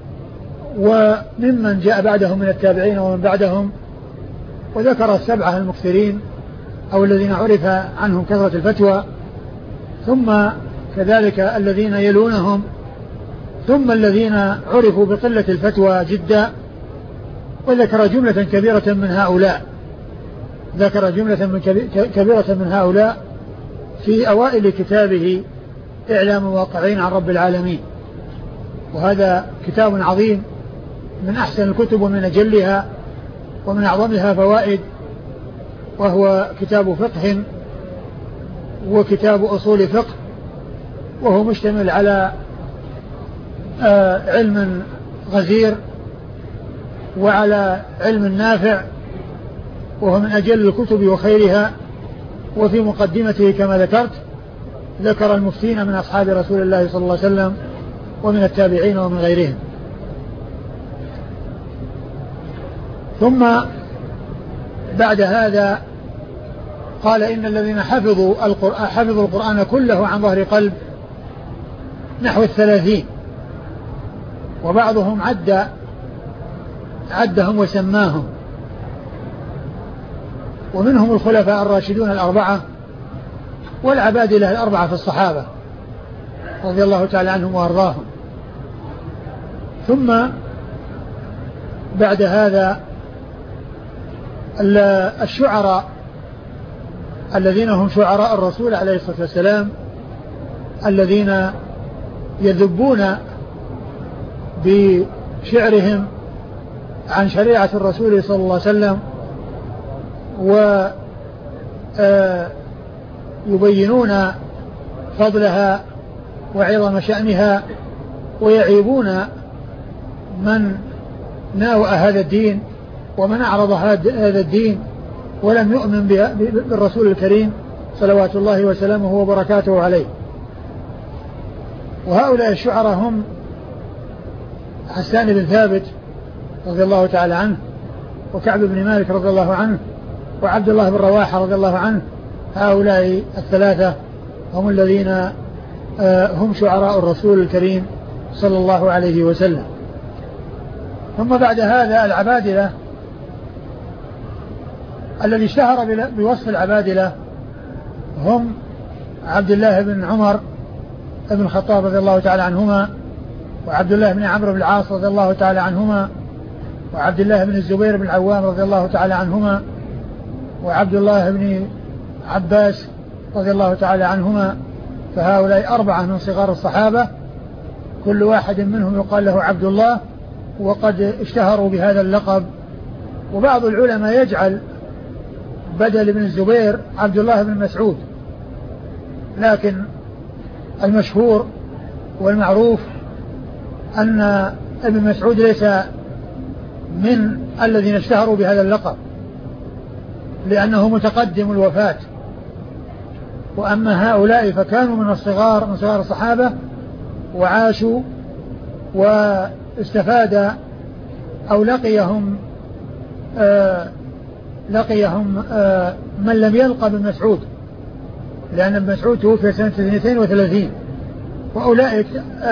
وممن جاء بعدهم من التابعين ومن بعدهم، وذكر 7 المكثرين أو الذين عرف عنهم كثرة الفتوى، ثم كذلك الذين يلونهم، ثم الذين عرفوا بقلة الفتوى جدا. وذكر جملة كبيرة من هؤلاء، ذكر جملة كبيرة من هؤلاء في أوائل كتابه إعلام الواقعين عن رب العالمين. وهذا كتاب عظيم من أحسن الكتب ومن أجلها ومن أعظمها فوائد، وهو كتاب فقه وكتاب أصول فقه، وهو مشتمل على علم غزير وعلى علم نافع، وهو من أجل الكتب وخيرها. وفي مقدمته كما ذكرت ذكر المفتين من أصحاب رسول الله صلى الله عليه وسلم ومن التابعين ومن غيرهم. ثم بعد هذا قال إن الذين حفظوا القرآن كله عن ظهر قلب نحو 30، وبعضهم عدهم وسماهم، ومنهم الخلفاء الراشدون الأربعة والعبادلة الأربعة في الصحابة رضي الله تعالى عنهم وأرضاهم. ثم بعد هذا الشعراء الذين هم شعراء الرسول عليه الصلاة والسلام الذين يذبون بشعرهم عن شريعة الرسول صلى الله عليه وسلم ويبينون فضلها وعظم شأنها ويعيبون من ناوأ هذا الدين ومن أعرض هذا الدين ولم يؤمن بالرسول الكريم صلوات الله وسلامه وبركاته عليه. وهؤلاء الشعراء هم حسان بن ثابت رضي الله تعالى عنه، وكعب بن مالك رضي الله عنه، وعبد الله بن رواحة رضي الله عنه. هؤلاء الثلاثة هم الذين هم شعراء الرسول الكريم صلى الله عليه وسلم. ثم بعد هذا العبادلة الذي اشتهر بوصف العبادلة هم عبد الله بن عمر بن الخطاب رضي الله تعالى عنهما، وعبد الله بن عمرو بن العاص رضي الله تعالى عنهما، وعبد الله بن الزبير بن العوام رضي الله تعالى عنهما، وعبد الله بن عباس رضي الله تعالى عنهما. فهؤلاء أربعة من صغار الصحابة، كل واحد منهم يقال له عبد الله، وقد اشتهروا بهذا اللقب. وبعض العلماء يجعل بدل ابن الزبير عبد الله بن مسعود، لكن المشهور والمعروف أن ابن مسعود ليس من الذين اشتهروا بهذا اللقب لأنه متقدم الوفاة. وأما هؤلاء فكانوا من صغار الصحابة وعاشوا واستفاد أو لقيهم من لم يلقى بن مسعود، لأن ابن مسعود توفي سنة 32. وأولئك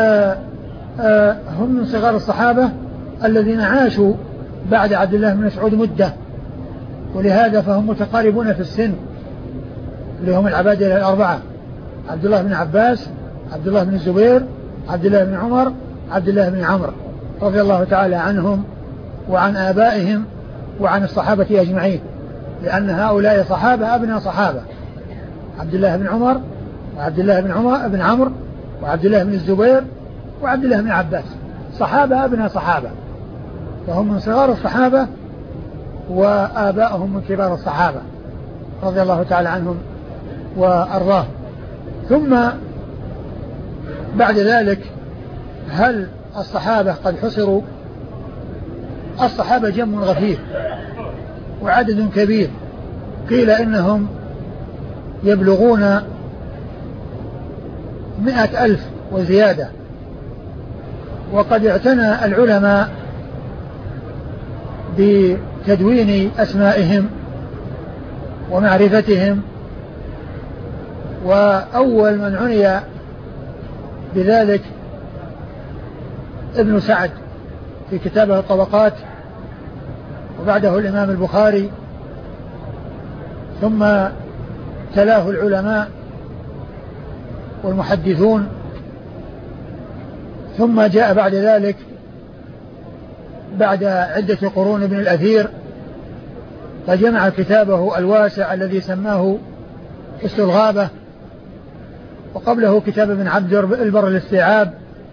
هم من صغار الصحابة الذين عاشوا بعد عبد الله بن مسعود مدة، ولهذا فهم متقاربون في السن، اللي هم العبادلة الأربعة: عبد الله بن عباس، عبد الله بن الزبير، عبد الله بن عمر، عبد الله بن عمرو، رضي الله تعالى عنهم وعن آبائهم وعن الصحابة أجمعين، لأن هؤلاء صحابة أبناء صحابة: عبد الله بن عمر، وعبد الله بن عمرو، وعبد الله بن الزبير، وعبد الله بن عباس، صحابة أبناء صحابة، فهم من صغار الصحابة وآبائهم من كبار الصحابة رضي الله تعالى عنهم وأرضاهم. ثم بعد ذلك هل الصحابة قد حصروا؟ الصحابة جم غفير وعدد كبير، قيل إنهم يبلغون 100,000 وزيادة. وقد اعتنى العلماء بتدوين أسمائهم ومعرفتهم، وأول من عني بذلك ابن سعد في كتابه الطبقات، وبعده الإمام البخاري، ثم تلاه العلماء والمحدثون، ثم جاء بعد ذلك بعد عدة قرون ابن الأثير، فجمع كتابه الواسع الذي سماه اسم الغابة، وقبله كتاب ابن عبد البر الاستيعاب،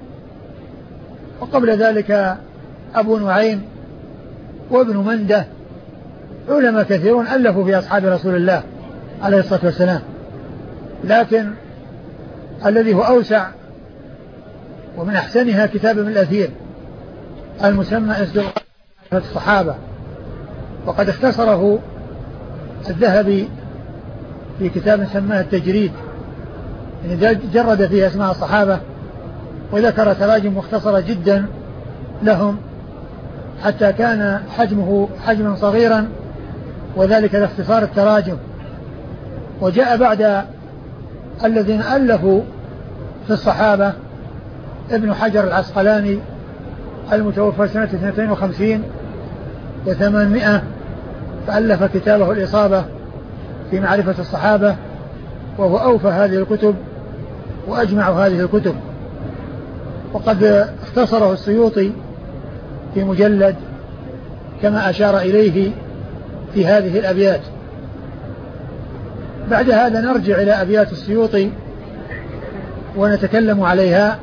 وقبل ذلك أبو نعيم وابن منده. علماء كثيرون ألفوا في أصحاب رسول الله عليه الصلاة والسلام، لكن الذي هو أوسع ومن أحسنها كتاب ابن الأثير المسمى اسم الصحابة، وقد اختصره الذهبي في كتاب سماه التجريد، يعني جرد فيه أسماء الصحابة وذكر تراجم مختصرة جدا لهم، حتى كان حجمه حجما صغيرا، وذلك لاختصار التراجم. وجاء بعد الذين ألفوا في الصحابة ابن حجر العسقلاني المتوفى سنة 52 و800، فألف كتابه الإصابة في معرفة الصحابة، وهو أوفى هذه الكتب وأجمع هذه الكتب. وقد اختصره السيوطي في مجلد كما أشار إليه في هذه الأبيات. بعد هذا نرجع إلى أبيات السيوطي ونتكلم عليها،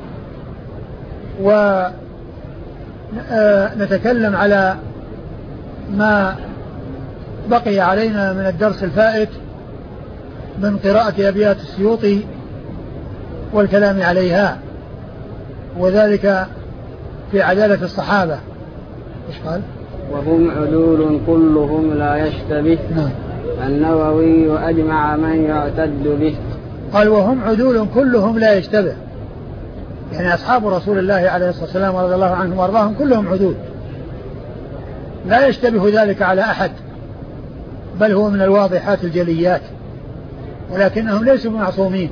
ونتكلم على ما بقي علينا من الدرس الفائت من قراءة أبيات السيوطي والكلام عليها، وذلك في عدالة الصحابة. إيش قال؟ وهم عدول كلهم لا يشتبه. نعم. النووي أجمع من يعتد به. قال وهم عدول كلهم لا يشتبه، يعني أصحاب رسول الله عليه الصلاة والسلام رضي الله عنهم وارضاهم كلهم عدول، لا يشتبه ذلك على أحد، بل هو من الواضحات الجليات، ولكنهم ليسوا معصومين.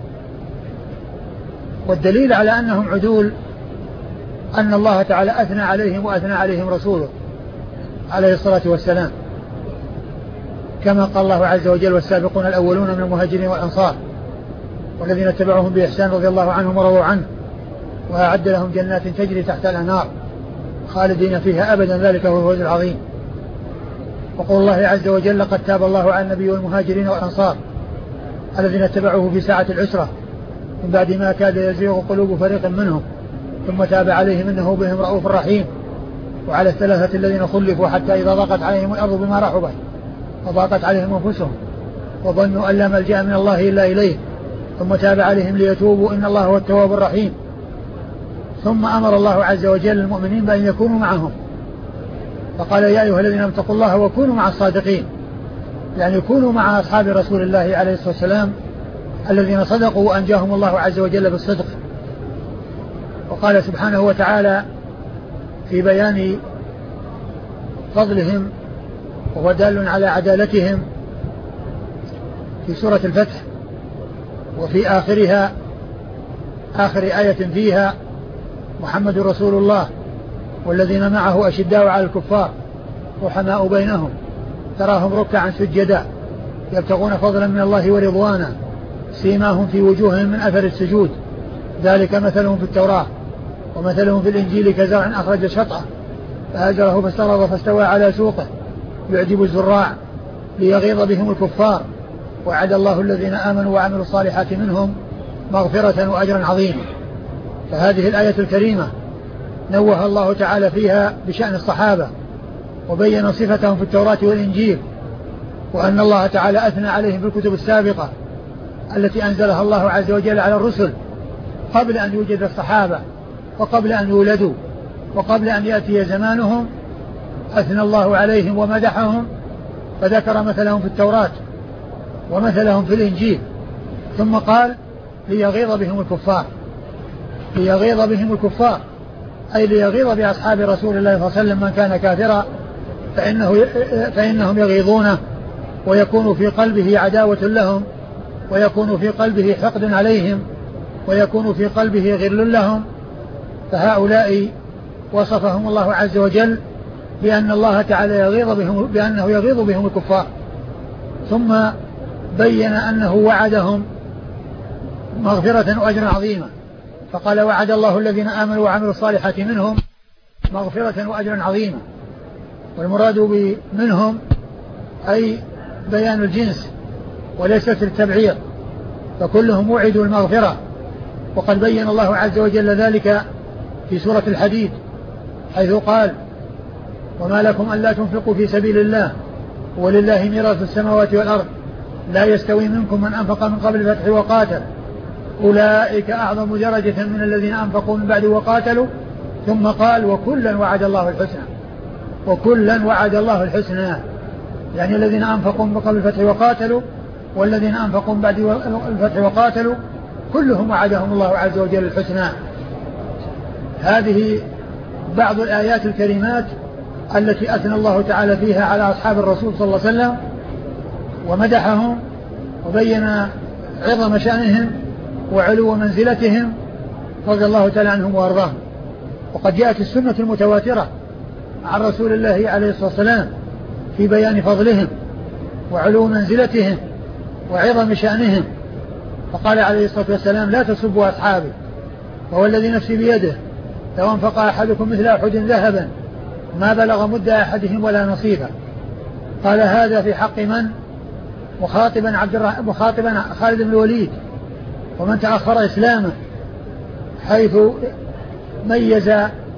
والدليل على أنهم عدول أن الله تعالى أثنى عليهم وأثنى عليهم رسوله عليه الصلاة والسلام، كما قال الله عز وجل والسابقون الأولون من المهاجرين والأنصار والذين اتبعوهم بإحسان رضي الله عنهم ورضوا عنه وأعد لهم جنات تجري تحت الأنهار خالدين فيها أبدا ذلك هو الفوز العظيم. وقول الله عز وجل قد تاب الله على النبي والمهاجرين والأنصار الذين اتبعوه في ساعة العسرة من بعد ما كاد يزيغ قلوب فريق منهم ثم تاب عليهم إنه بهم رؤوف رحيم. وعلى الثلاثة الذين خلفوا حتى إذا ضاقت عليهم الأرض بما رحبت وضاقت عليهم أنفسهم وظنوا أن لا ملجأ من الله إلا إليه ثم تاب عليهم ليتوبوا إن الله هو التواب الرحيم. ثم أمر الله عز وجل المؤمنين بأن يكونوا معهم، فقال يا أيها الذين اتقوا الله وكونوا مع الصادقين، يعني يكونوا مع أصحاب رسول الله عليه الصلاة والسلام الذين صدقوا وأنجاهم الله عز وجل بالصدق. وقال سبحانه وتعالى في بيان فضلهم وهو دال على عدالتهم في سورة الفتح وفي آخرها آخر آية فيها محمد رسول الله والذين معه أشداء على الكفار رحماء بينهم تراهم ركعا سجدا يبتغون فضلا من الله ورضوانا سيماهم في وجوههم من أثر السجود ذلك مثلهم في التوراة ومثلهم في الإنجيل كزرع أخرج شطأه فهاجره فاستغلظ فاستوى على سوقه يعجب الزراع ليغيظ بهم الكفار وعد الله الذين آمنوا وعملوا الصالحات منهم مغفرة وأجرا عظيما. فهذه الآية الكريمة نوه الله تعالى فيها بشأن الصحابة وبين صفتهم في التوراة والإنجيل، وأن الله تعالى أثنى عليهم في الكتب السابقة التي أنزلها الله عز وجل على الرسل قبل أن يوجد الصحابة وقبل أن يولدوا وقبل أن يأتي زمانهم. أثنى الله عليهم ومدحهم فذكر مثلهم في التوراة ومثلهم في الإنجيل، ثم قال ليغيظ بهم الكفار، ليغيظ بهم الكفار أي ليغيظ بأصحاب رسول الله صلى الله عليه وسلم من كان كافرا فإنهم يغيظونه ويكون في قلبه عداوة لهم ويكون في قلبه حقد عليهم ويكون في قلبه غل لهم. فهؤلاء وصفهم الله عز وجل بأن الله تعالى يغيظ بهم بأنه يغيظ بهم الكفار، ثم بين أنه وعدهم مغفرة وأجرا عظيما، فقال وعد الله الذين آمنوا وعملوا الصالحات منهم مغفرة وأجرا عظيما. والمراد منهم أي بيان الجنس وليست التبعير، فكلهم وعدوا المغفرة. وقد بين الله عز وجل ذلك في سورة الحديد حيث قال وما لكم ألا تنفقوا في سبيل الله ولله ميراث السماوات والأرض لا يستوي منكم من أنفق من قبل الفتح وقاتل أولئك أعظم درجة من الذين أنفقوا من بعد وقاتلوا ثم قال وكلا وعد الله الحسنى. وكلا وعد الله الحسنى يعني الذين أنفقوا من قبل الفتح وقاتلوا والذين أنفقوا من بعد الفتح وقاتلوا كلهم وعدهم الله عز وجل الحسنى. هذه بعض الآيات الكريمات التي أثنى الله تعالى فيها على أصحاب الرسول صلى الله عليه وسلم ومدحهم وبين عظم شأنهم وعلو منزلتهم رضي الله تعالى عنهم وأرضاهم. وقد جاءت السنة المتواترة عن رسول الله عليه الصلاة والسلام في بيان فضلهم وعلو منزلتهم وعظم شأنهم. فقال عليه الصلاة والسلام لا تسبوا أصحابي وهو الذي نفسي بيده لو أنفق أحدكم مثل أحد ذهبا ما بلغ مد أحدهم ولا نصيبا. قال هذا في حق من؟ مخاطبا خالد بن الوليد ومن تأخر إسلامه، حيث ميز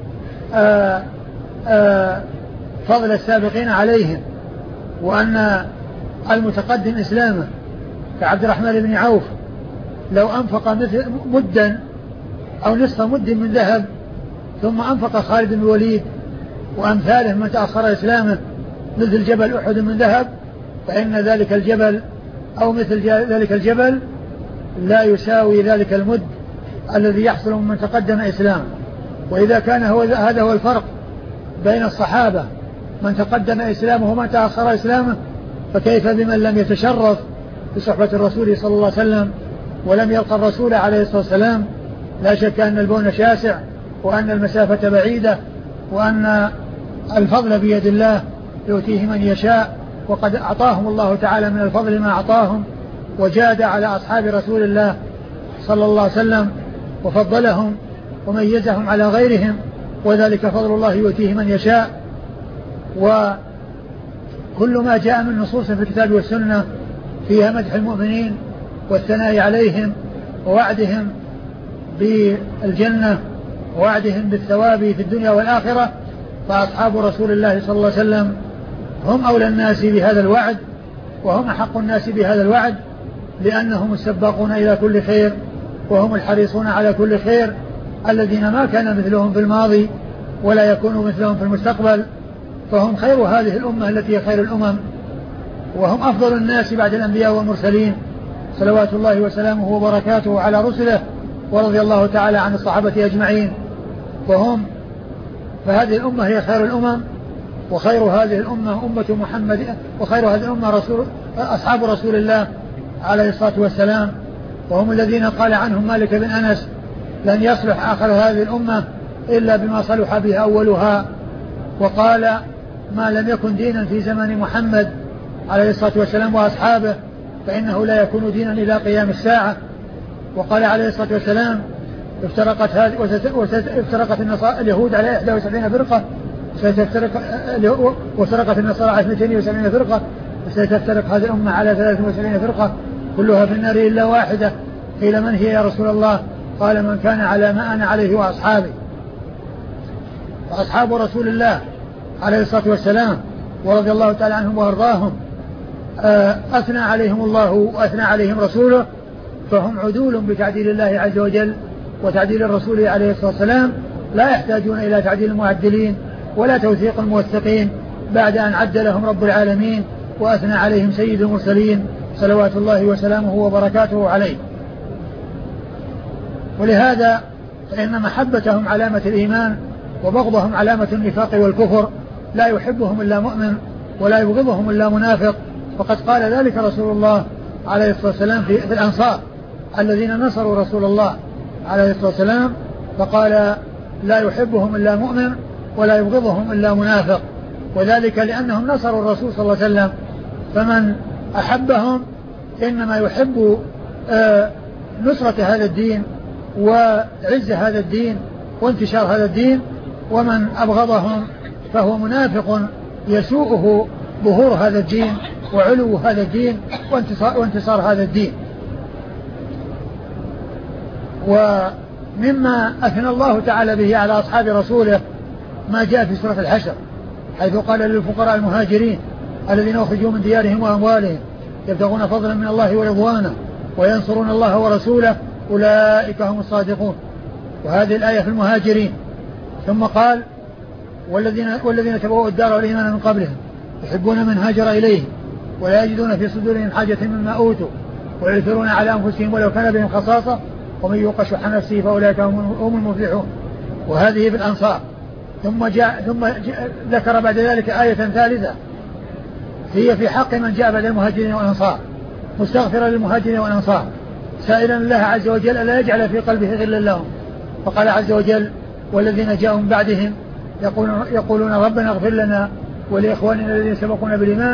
فضل السابقين عليهم، وأن المتقدم إسلامه كعبد الرحمن بن عوف لو أنفق مثل مدا أو نصف مد من ذهب ثم أنفق خالد بن الوليد وأمثاله من تأخر إسلامه مثل جبل أحد من ذهب، فإن ذلك الجبل أو مثل ذلك الجبل لا يساوي ذلك المد الذي يحصل من تقدم إسلامه. وإذا كان هذا هو الفرق بين الصحابة من تقدم إسلامه ومن تأخر إسلامه، فكيف بمن لم يتشرف بصحبة الرسول صلى الله عليه وسلم ولم يلقى الرسول عليه الصلاة والسلام. لا شك أن البون شاسع وأن المسافة بعيدة وأن الفضل بيد الله يؤتيه من يشاء، وقد أعطاهم الله تعالى من الفضل ما أعطاهم، وجاد على أصحاب رسول الله صلى الله عليه وسلم وفضلهم وميزهم على غيرهم، وذلك فضل الله يؤتيه من يشاء. وكل ما جاء من نصوص في الكتاب والسنة فيها مدح المؤمنين والثناء عليهم ووعدهم بالجنة ووعدهم بالثواب في الدنيا والآخرة، فأصحاب رسول الله صلى الله عليه وسلم هم أولى الناس بهذا الوعد وهم أحق الناس بهذا الوعد، لأنهم السباقون إلى كل خير وهم الحريصون على كل خير، الذين ما كان مثلهم في الماضي ولا يكون مثلهم في المستقبل، فهم خير هذه الأمة التي هي خير الأمم، وهم أفضل الناس بعد الأنبياء والمرسلين صلوات الله وسلامه وبركاته على رسله، ورضي الله تعالى عن الصحابة أجمعين. فهذه الأمة هي خير الأمم، وخير هذه الأمة أمة محمد، وخير هذه الأمة أصحاب رسول الله عليه الصلاة والسلام، وهم الذين قال عنهم مالك بن أنس لن يصلح آخر هذه الأمة إلا بما صلح به أولها، وقال ما لم يكن دينا في زمن محمد عليه الصلاة والسلام وأصحابه فإنه لا يكون دينا إلى قيام الساعة. وقال عليه الصلاة والسلام افترقت اليهود على 71 فرقة وفترقت النصارى على 72 فرقة، وستفترق هذه الأمة على 73 فرقة كلها في النار إلا واحدة. قيل من هي يا رسول الله؟ قال من كان على ما أنا عليه وأصحابي. فأصحاب رسول الله عليه الصلاة والسلام ورضي الله تعالى عنهم وأرضاهم أثنى عليهم الله وأثنى عليهم رسوله، فهم عدول بتعديل الله عز وجل وتعديل الرسول عليه الصلاة والسلام، لا يحتاجون إلى تعديل المعدلين ولا توثيق الموثقين بعد أن عد لهم رب العالمين وأثنى عليهم سيد المرسلين صلوات الله وسلامه وبركاته عليه. ولهذا فإن محبتهم علامة الإيمان وبغضهم علامة النفاق والكفر، لا يحبهم إلا مؤمن ولا يبغضهم إلا منافق. وقد قال ذلك رسول الله عليه الصلاة والسلام في الأنصار الذين نصروا رسول الله عليه الصلاة والسلام، فقال لا يحبهم إلا مؤمن ولا يبغضهم إلا منافق، وذلك لأنهم نصروا الرسول صلى الله عليه وسلم، فمن أحبهم إنما يحب نصرة هذا الدين وعز هذا الدين وانتشار هذا الدين، ومن أبغضهم فهو منافق يسوءه ظهور هذا الدين وعلو هذا الدين وانتصار هذا الدين. ومما أثنى الله تعالى به على أصحاب رسوله ما جاء في سورة الحشر، حيث قال للفقراء المهاجرين الذين أخرجوا من ديارهم وأموالهم يبتغون فضلا من الله ورضوانه وينصرون الله ورسوله أولئك هم الصادقون. وهذه الآية في المهاجرين. ثم قال والذين تبوأوا الدار والإيمان من قبلهم يحبون من هاجر إليهم ولا يجدون في صدورهم حاجة مما أوتوا ويؤثرون على أنفسهم ولو كان بهم خصاصة ومن يوق شح نفسه فأولئك هم المفلحون. وهذه في الأنصار. ثم ذكر بعد ذلك آية ثالثة هي في حق من جاء بعد المهاجرين والأنصار، مستغفرا للمهاجرين والأنصار سائلا الله عز وجل ألا يجعل في قلبه غلا لهم، فقال عز وجل والذين جاءوا من بعدهم يقولون ربنا اغفر لنا ولإخواننا الذين سبقونا بالإيمان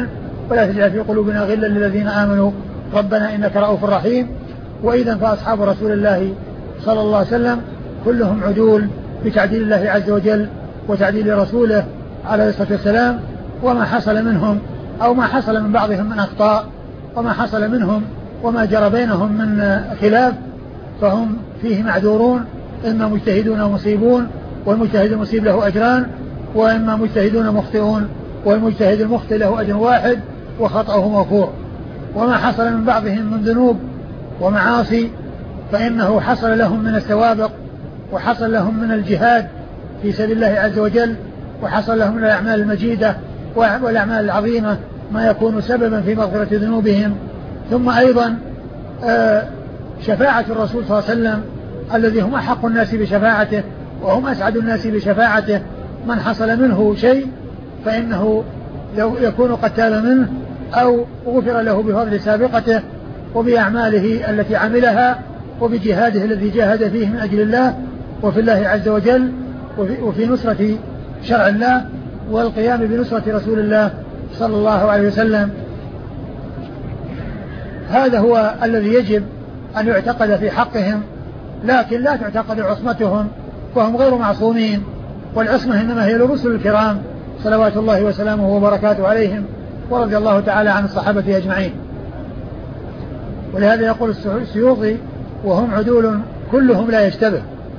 ولا تجعل في قلوبنا غلا للذين آمنوا ربنا إنك رؤوف رحيم. وإذا فأصحاب رسول الله صلى الله عليه وسلم كلهم عدول بتعديل الله عز وجل وتعديل رسوله عليه الصلاة والسلام. وما حصل منهم أو ما حصل من بعضهم من أخطاء وما حصل منهم وما جرى بينهم من خلاف فهم فيه معذورون، إما مجتهدون ومصيبون، والمجتهد المصيب له أجران، وإما مجتهدون مخطئون والمجتهد المخطئ له أجر واحد وخطأه مغفور. وما حصل من بعضهم من ذنوب ومعاصي فإنه حصل لهم من السوابق وحصل لهم من الجهاد في سبيل الله عز وجل، وحصل لهم من الأعمال المجيدة والأعمال العظيمة ما يكون سببا في مغفرة ذنوبهم. ثم أيضا شفاعة الرسول صلى الله عليه وسلم الذي هم أحق الناس بشفاعته وهم أسعد الناس بشفاعته، من حصل منه شيء فإنه يكون قد تاب منه أو غفر له بفضل سابقته وبأعماله التي عملها وبجهاده الذي جاهد فيه من أجل الله وفي الله عز وجل وفي نصرة شرع الله والقيام بنصرة رسول الله صلى الله عليه وسلم. هذا هو الذي يجب أن يعتقد في حقهم، لكن لا تعتقد عصمتهم وهم غير معصومين، والعصمة إنما هي للرسل الكرام صلوات الله وسلامه وبركاته عليهم، ورضي الله تعالى عن الصحابة أجمعين. ولهذا يقول السيوطي وهم عدول كلهم لا يشتبه.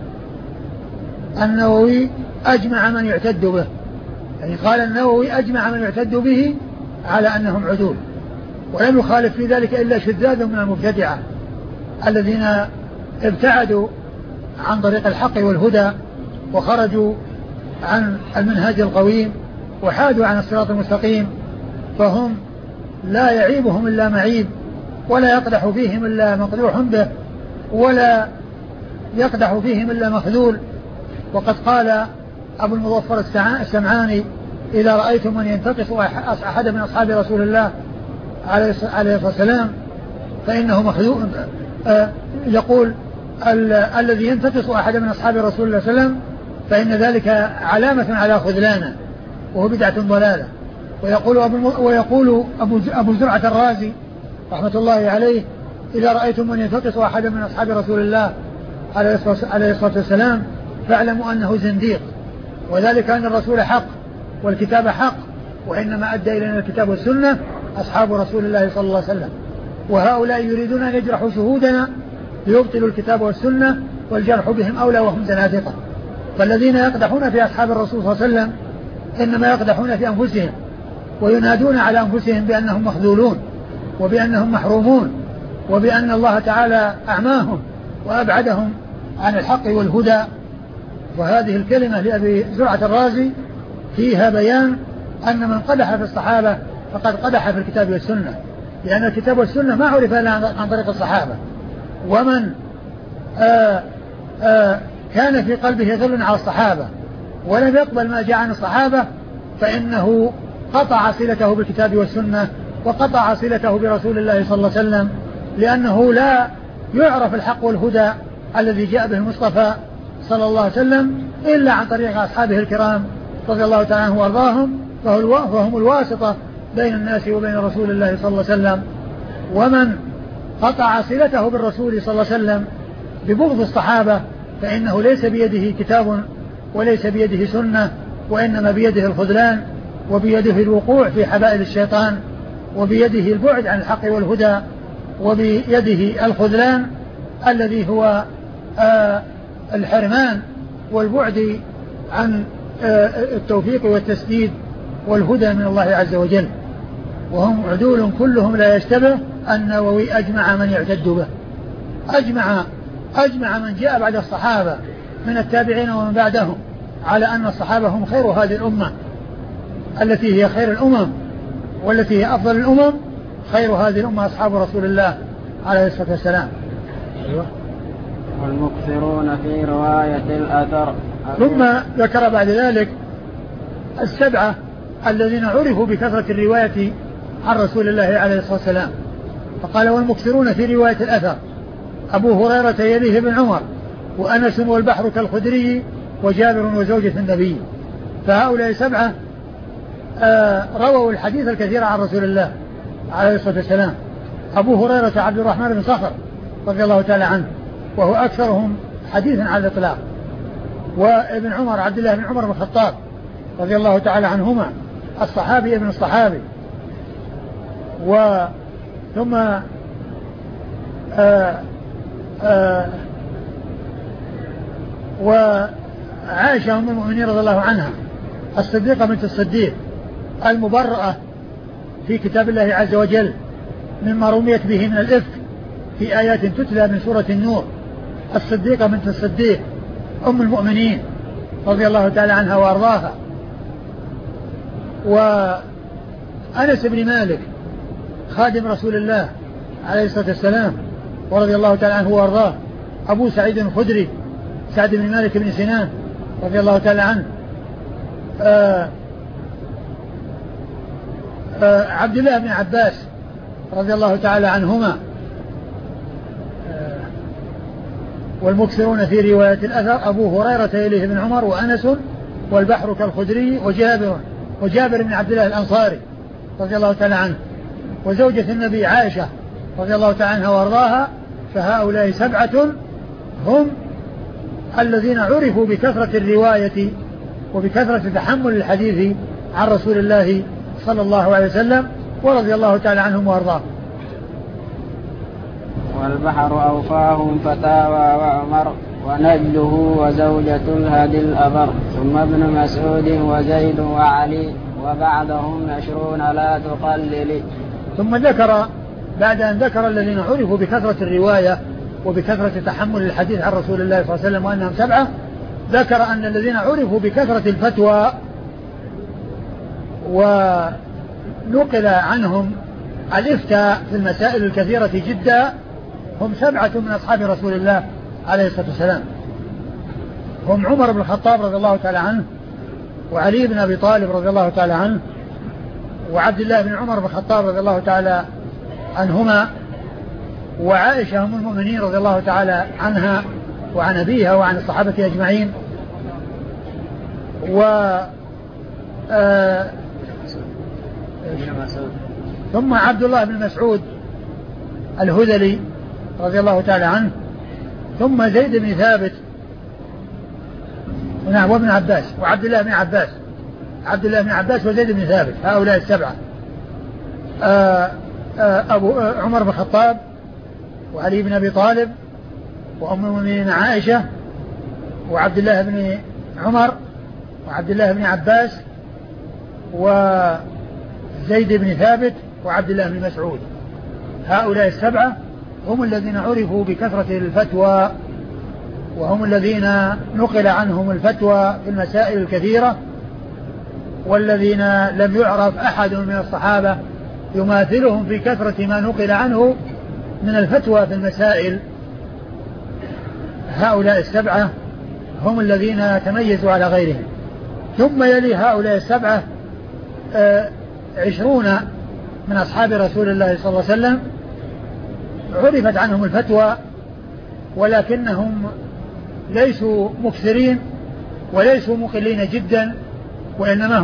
النووي أجمع من يعتد به، يعني قال النووي أجمع من يعتد به على أنهم عدول، ولم يخالف في ذلك إلا شذاذ من المبتدعة الذين ابتعدوا عن طريق الحق والهدى وخرجوا عن المنهاج القويم وحادوا عن الصراط المستقيم، فهم لا يعيبهم إلا معيب ولا يقدح فيهم إلا مقدوح به ولا يقدح فيهم إلا مخذول. وقد قال أبو المظفر السمعاني إذا رأيتم من ينتقص أحد من أصحاب رسول الله عليه الصلاة والسلام فإنه مخذول. يقول الذي ينتقص أحد من أصحاب رسول الله صلى الله عليه وسلم فإن ذلك علامة على خذلانه وهو بدعة ضلالة. ويقول أبو زرعة الرازي رحمة الله عليه إذا رأيتم من ينتقص أحد من أصحاب رسول الله عليه الصلاة والسلام فاعلموا أنه زنديق، وذلك أن الرسول حق والكتاب حق، وإنما أدى إلينا الكتاب والسنة أصحاب رسول الله صلى الله عليه وسلم، وهؤلاء يريدون أن يجرحوا شهودنا ليبطلوا الكتاب والسنة والجرح بهم أولى وهم زنادقة. فالذين يقدحون في أصحاب الرسول صلى الله عليه وسلم إنما يقدحون في أنفسهم وينادون على أنفسهم بأنهم مخذولون وبأنهم محرومون وبأن الله تعالى أعماهم وأبعدهم عن الحق والهدى. وهذه الكلمة لأبي زرعة الرازي فيها بيان أن من قدح في الصحابة فقد قدح في الكتاب والسنة، لأن الكتاب والسنة ما عرف إلا عن طريق الصحابة. ومن كان في قلبه غل على الصحابة ولم يقبل ما جاء عن الصحابة فإنه قطع صلته بالكتاب والسنة وقطع صلته برسول الله صلى الله عليه وسلم، لأنه لا يعرف الحق والهدى الذي جاء به المصطفى صلى الله عليه وسلم إلا عن طريق أصحابه الكرام رضي الله تعالى عنهم وأرضاهم، فهم الواسطة بين الناس وبين رسول الله صلى الله عليه وسلم. ومن قطع صلته بالرسول صلى الله عليه وسلم ببغض الصحابة فإنه ليس بيده كتاب وليس بيده سنة، وإنما بيده الخذلان وبيده الوقوع في حبائل الشيطان وبيده البعد عن الحق والهدى وبيده الخذلان الذي هو الحرمان والبعد عن التوفيق والتسديد والهدى من الله عز وجل. وهم عدول كلهم لا يشتبه. النووي أجمع من يعتد به، أجمع من جاء بعد الصحابة من التابعين ومن بعدهم على أن الصحابة هم خير هذه الأمة التي هي خير الأمم والتي هي أفضل الأمم. خير هذه الأمة أصحاب رسول الله عليه الصلاة والسلام. والمكثرون في رواية الأثر. ثم ذكر بعد ذلك السبعة الذين عرفوا بكثرة الرواية عن رسول الله عليه الصلاة والسلام، فقال والمكثرون في رواية الأثر أبو هريرة يليه بن عمر وأنس والبحر كالخدري وجابر وزوجة النبي. فهؤلاء سبعة رووا الحديث الكثير عن رسول الله عليه الصلاة والسلام. أبو هريرة عبد الرحمن بن صخر رضي الله تعالى عنه وهو أكثرهم حديثا على الإطلاق. وابن عمر عبد الله بن عمر بن الخطاب رضي الله تعالى عنهما الصحابي ابن الصحابي. ثم وعائشة أم المؤمنين رضي الله عنها الصديقة بنت الصديق المبرأة في كتاب الله عز وجل مما رميت به من الإفك في آيات تتلى من سورة النور. الصديقة بنت الصديق أم المؤمنين رضي الله تعالى عنها وأرضاها. وأنس بن مالك خادم رسول الله عليه الصلاة والسلام ورضي الله تعالى عنه وأرضاه. أبو سعيد الخدري سعد بن مالك بن سنان رضي الله تعالى عنه. عبد الله بن عباس رضي الله تعالى عنهما. والمكثرون في رواية الأثر أبو هريرة إليه ابن عمر وأنس والبحر كالخدري وجابر بن عبد الله الأنصاري رضي الله تعالى عنه. وزوجة النبي عائشة رضي الله تعالى عنها وارضاها. فهؤلاء 7 هم الذين عرفوا بكثرة الرواية وبكثرة تحمل الحديث عن رسول الله صلى الله عليه وسلم ورضي الله تعالى عنهم وارضاهم. والبحر أوفاهم فتاوى وعمر ونجله وزوجة الهدي الأبر ثم ابن مسعود وزيد وعلي وبعدهم 20 لا تقلل. ثم ذكر بعد أن ذكر الذين عرفوا بكثرة الرواية وبكثرة تحمل الحديث عن رسول الله صلى الله عليه وسلم وأنهم 7 ذكر أن الذين عرفوا بكثرة الفتوى ونقل عنهم الإفتاء في المسائل الكثيرة جدا هم 7 من أصحاب رسول الله عليه الصلاة والسلام. هم عمر بن الخطاب رضي الله تعالى عنه وعلي بن أبي طالب رضي الله تعالى عنه وعبد الله بن عمر بن الخطاب رضي الله تعالى عنهما وعائشة أم المؤمنين رضي الله تعالى عنها وعن أبيها وعن الصحابة أجمعين. ثم عبد الله بن مسعود الهذلي رضي الله تعالى عنه. ثم زيد بن ثابت وابن عباس وعبد الله بن عباس عبد الله بن عباس وزيد بن ثابت. هؤلاء 7 أبو عمر بن الخطاب وعلي بن أبي طالب وأم المؤمنين عائشة وعبد الله بن عمر وعبد الله بن عباس وزيد بن ثابت وعبد الله بن مسعود. هؤلاء 7 هم الذين عرفوا بكثرة الفتوى وهم الذين نقل عنهم الفتوى في المسائل الكثيرة والذين لم يعرف أحد من الصحابة يماثلهم في كثرة ما نقل عنه من الفتوى في المسائل. هؤلاء 7 هم الذين تميزوا على غيرهم. ثم يلي هؤلاء 7 20 من أصحاب رسول الله صلى الله عليه وسلم عرفت عنهم الفتوى ولكنهم ليسوا مكثرين وليسوا مقلين جدا وإنما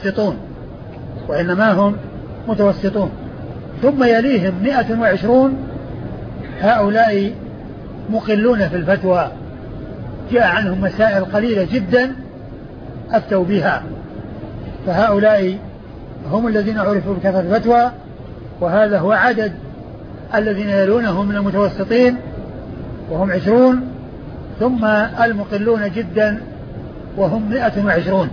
هم متوسطون. ثم يليهم 120 هؤلاء مقلون في الفتوى جاء عنهم مسائل قليلة جدا أفتوا بها. فهؤلاء هم الذين عرفوا بكثرة الفتوى وهذا هو عدد الذين يلونهم من المتوسطين وهم 20 ثم المقلون جدا وهم 120.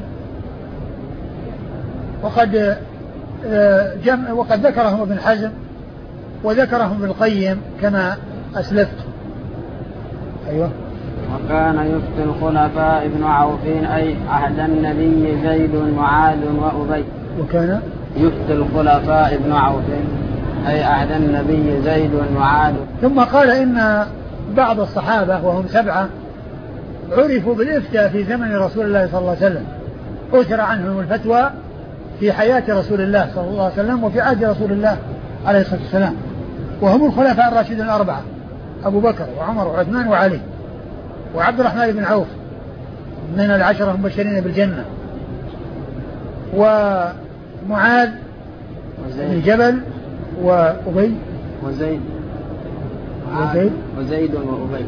وقد ذكرهم ابن حزم وذكرهم ابن القيم كما أسلفت. أيوة. وكان يفتي الخلفاء ابن عوف أي عهد النبي زيد معاذ وأبي. وكان يفتي الخلفاء ابن عوف أي عهد النبي زيد معاذ. ثم قال إن بعض الصحابة وهم 7 عرفوا بالإفتاء في زمن رسول الله صلى الله عليه وسلم أثر عنهم الفتوى في حياة رسول الله صلى الله عليه وسلم وفي عهد رسول الله عليه الصلاة والسلام وهم الخلفاء الراشدون 4 أبو بكر وعمر وعثمان وعلي وعبد الرحمن بن عوف من 10 المبشرين بالجنة. معاذ بن جبل وأبي وزيد وأبي.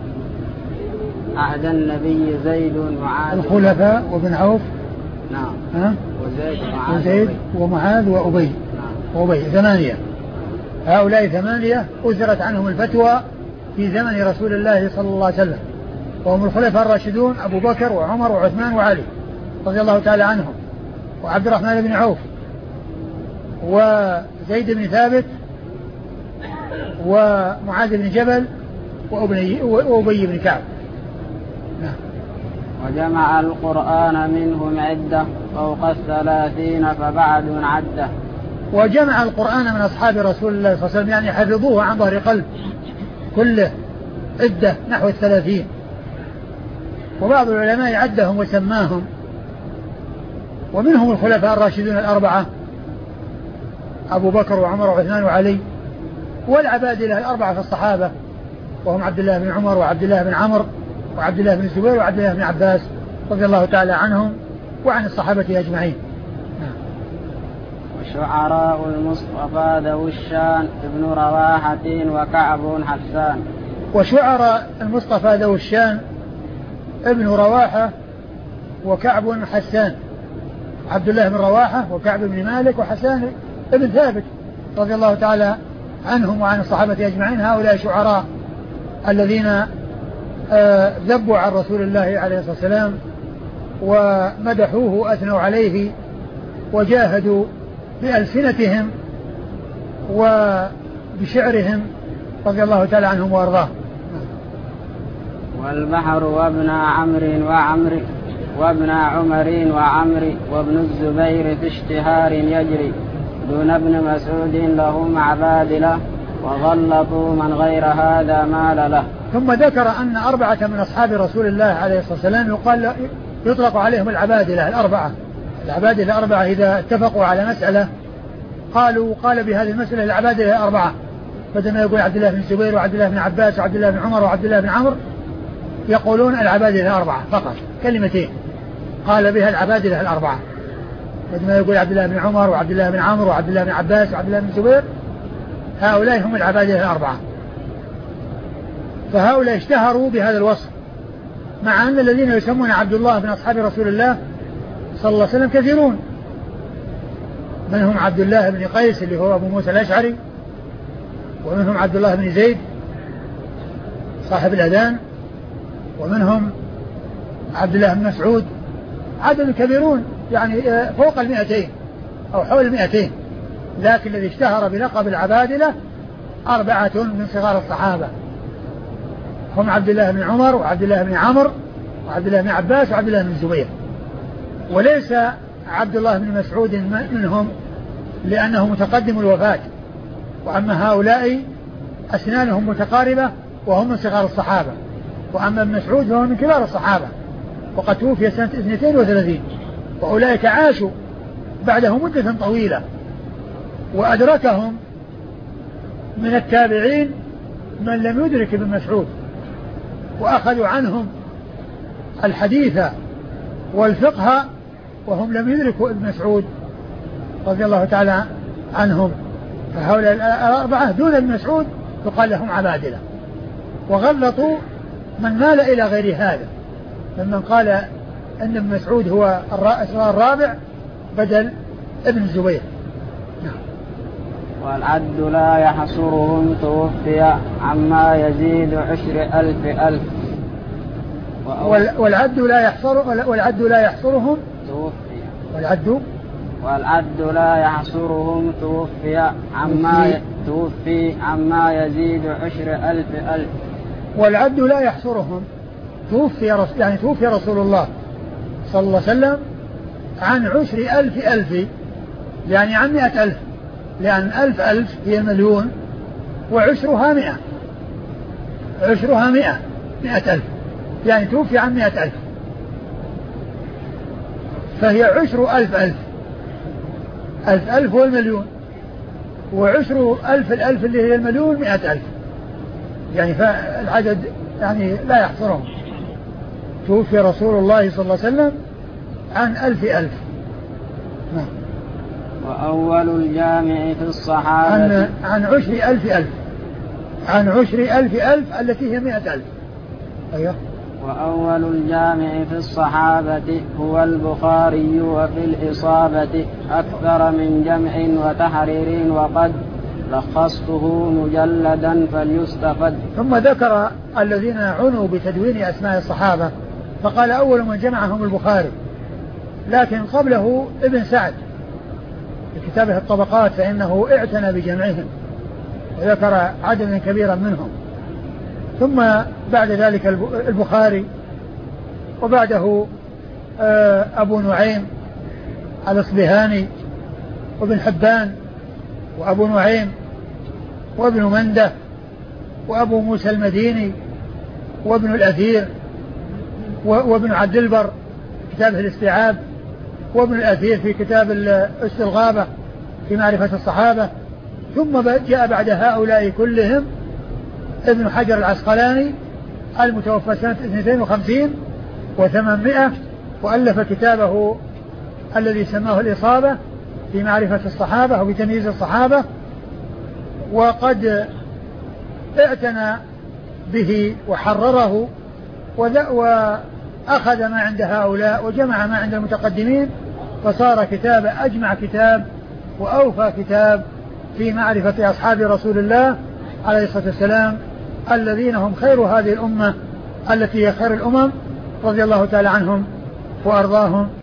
عهد النبي زيد ومعاذ. الخلفاء وابن عوف. نعم. وزيد ومعاذ وأبي. نعم. وأبي 8. هؤلاء 8 أثرت عنهم الفتوى في زمن رسول الله صلى الله عليه وسلم، وهم الخلفاء الراشدون أبو بكر وعمر وعثمان وعلي رضي الله تعالى عنهم، وعبد الرحمن بن عوف وزيد بن ثابت ومعاذ بن جبل وأبي بن كعب. نعم. وجمع القرآن منهم عدة فوق 30 فبعد عدة. وجمع القرآن من أصحاب رسول الله صلى الله عليه وسلم، يعني حفظوه عن ظهر قلب كله عدة نحو 30. وبعض العلماء عدهم وسماهم، ومنهم الخلفاء الراشدون 4 أبو بكر وعمر وعثمان وعلي، والعبادلة 4 في الصحابة وهم عبد الله بن عمر وعبد الله بن عمرو وعبد الله بن الزبير وعبد الله بن عباس رضي الله تعالى عنهم وعن الصحابة أجمعين. وشعراء المصطفى ذو الشان ابن رواحة وكعب حسان. وشعراء المصطفى ذو الشان ابن رواحة وكعب حسان، عبد الله بن رواحة وكعب بن مالك وحسان ابن ثابت رضي الله تعالى عنهم وعن الصحابة أجمعين. هؤلاء شعراء الذين ذبوا عن رسول الله عليه الصلاة والسلام ومدحوه وأثنوا عليه وجاهدوا بألسنتهم وبشعرهم رضي الله تعالى عنهم وأرضاهم. والبحر وابن عمرو وابن عمر وعمر وابن الزبير في اشتهار يجري دون ابن مسعود له معبادله وغلطوا من غير هذا مال له. ثم ذكر أن 4 من أصحاب رسول الله عليه الصلاة والسلام يطلق عليهم العبادلة 4. العبادلة 4 إذا اتفقوا على مسألة قال بهذه المسألة العبادلة 4، بدل ما يقول عبد الله بن الزبير وعبد الله بن عباس وعبد الله بن عمر وعبد الله بن عمرو يقولون العبادلة 4 فقط، كلمتين قال بها العبادلة 4، بدل ما يقول عبد الله بن عمر وعبد الله بن عمرو وعبد الله بن عباس وعبد الله بن الزبير. هؤلاء هم العبادلة 4. فهؤلاء اشتهروا بهذا الوصف، مع أن الذين يسمون عبد الله بن أصحاب رسول الله صلى الله عليه وسلم كثيرون، منهم عبد الله بن قيس اللي هو أبو موسى الأشعري، ومنهم عبد الله بن زيد صاحب الأذان، ومنهم عبد الله بن مسعود، عدد كبيرون يعني فوق 200 أو حول 200. لكن الذي اشتهر بلقب العبادلة 4 من صغار الصحابة، هم عبد الله بن عمر وعبد الله بن عمرو وعبد الله بن عباس وعبد الله بن الزبير، وليس عبد الله بن مسعود منهم لأنه متقدم الوفاة، وأما هؤلاء أسنانهم متقاربة وهم من صغار الصحابة، وأما ابن مسعود فهو من كبار الصحابة وقد توفي سنة 32، وأولئك عاشوا بعده مدة طويلة وأدركهم من التابعين من لم يدرك ابن مسعود، وأخذوا عنهم الحديث والفقه وهم لم يدركوا ابن مسعود رضي الله تعالى عنهم. فهؤلاء 4 دون ابن مسعود يقال لهم عبادلة. وغلطوا من مال إلى غير هذا، ممن قال أن ابن مسعود هو الرابع بدل ابن الزبير. والعد لا يحصرهم توفي عما يزيد 10,000. والعد لا يحصرهم والعد لا يحصرهم توفي عما يزيد 10,000. والعد لا يحصرهم توفي رسول الله صلى الله عليه وسلم عن 10,000 يعني عن 100,000، لأن 1000 هي مليون وعشرها 100، عشرها 100,000 يعني توفي عن 100,000، فهي عشر 1000 1000 هو المليون، وعشر 1000 اللي هي المليون 100,000، يعني فالعدد يعني لا يحصرهم. توفي رسول الله صلى الله عليه وسلم عن 1000. وأول الجامع في الصحابة عن عشر ألف عن عشر ألف التي هي 100,000. أيوه. وأول الجامع في الصحابة هو البخاري وفي الإصابة أكثر من جمع وتحرير وقد لخصته مجلدا فليستفد. ثم ذكر الذين عنوا بتدوين أسماء الصحابة فقال أول من جمعهم البخاري، لكن قبله ابن سعد في كتابه الطبقات فإنه اعتنى بجمعهم وذكر عددا كبيرا منهم. ثم بعد ذلك البخاري، وبعده أبو نعيم الأصبهاني وابن حبان وأبو نعيم وابن منده وأبو موسى المديني وابن الأثير وابن عبد البر في كتابه الاستيعاب، وابن الأثير في كتاب الغابة في معرفة الصحابة. ثم جاء بعد هؤلاء كلهم ابن حجر العسقلاني المتوفى سنة 52 و800 وألف كتابه الذي سماه الإصابة في معرفة الصحابة أو في تمييز الصحابة، وقد اعتنى به وحرره وأخذ ما عند هؤلاء وجمع ما عند المتقدمين، فصار كتاب أجمع كتاب وأوفى كتاب في معرفة أصحاب رسول الله عليه الصلاة والسلام الذين هم خير هذه الأمة التي هي خير الأمم رضي الله تعالى عنهم وأرضاهم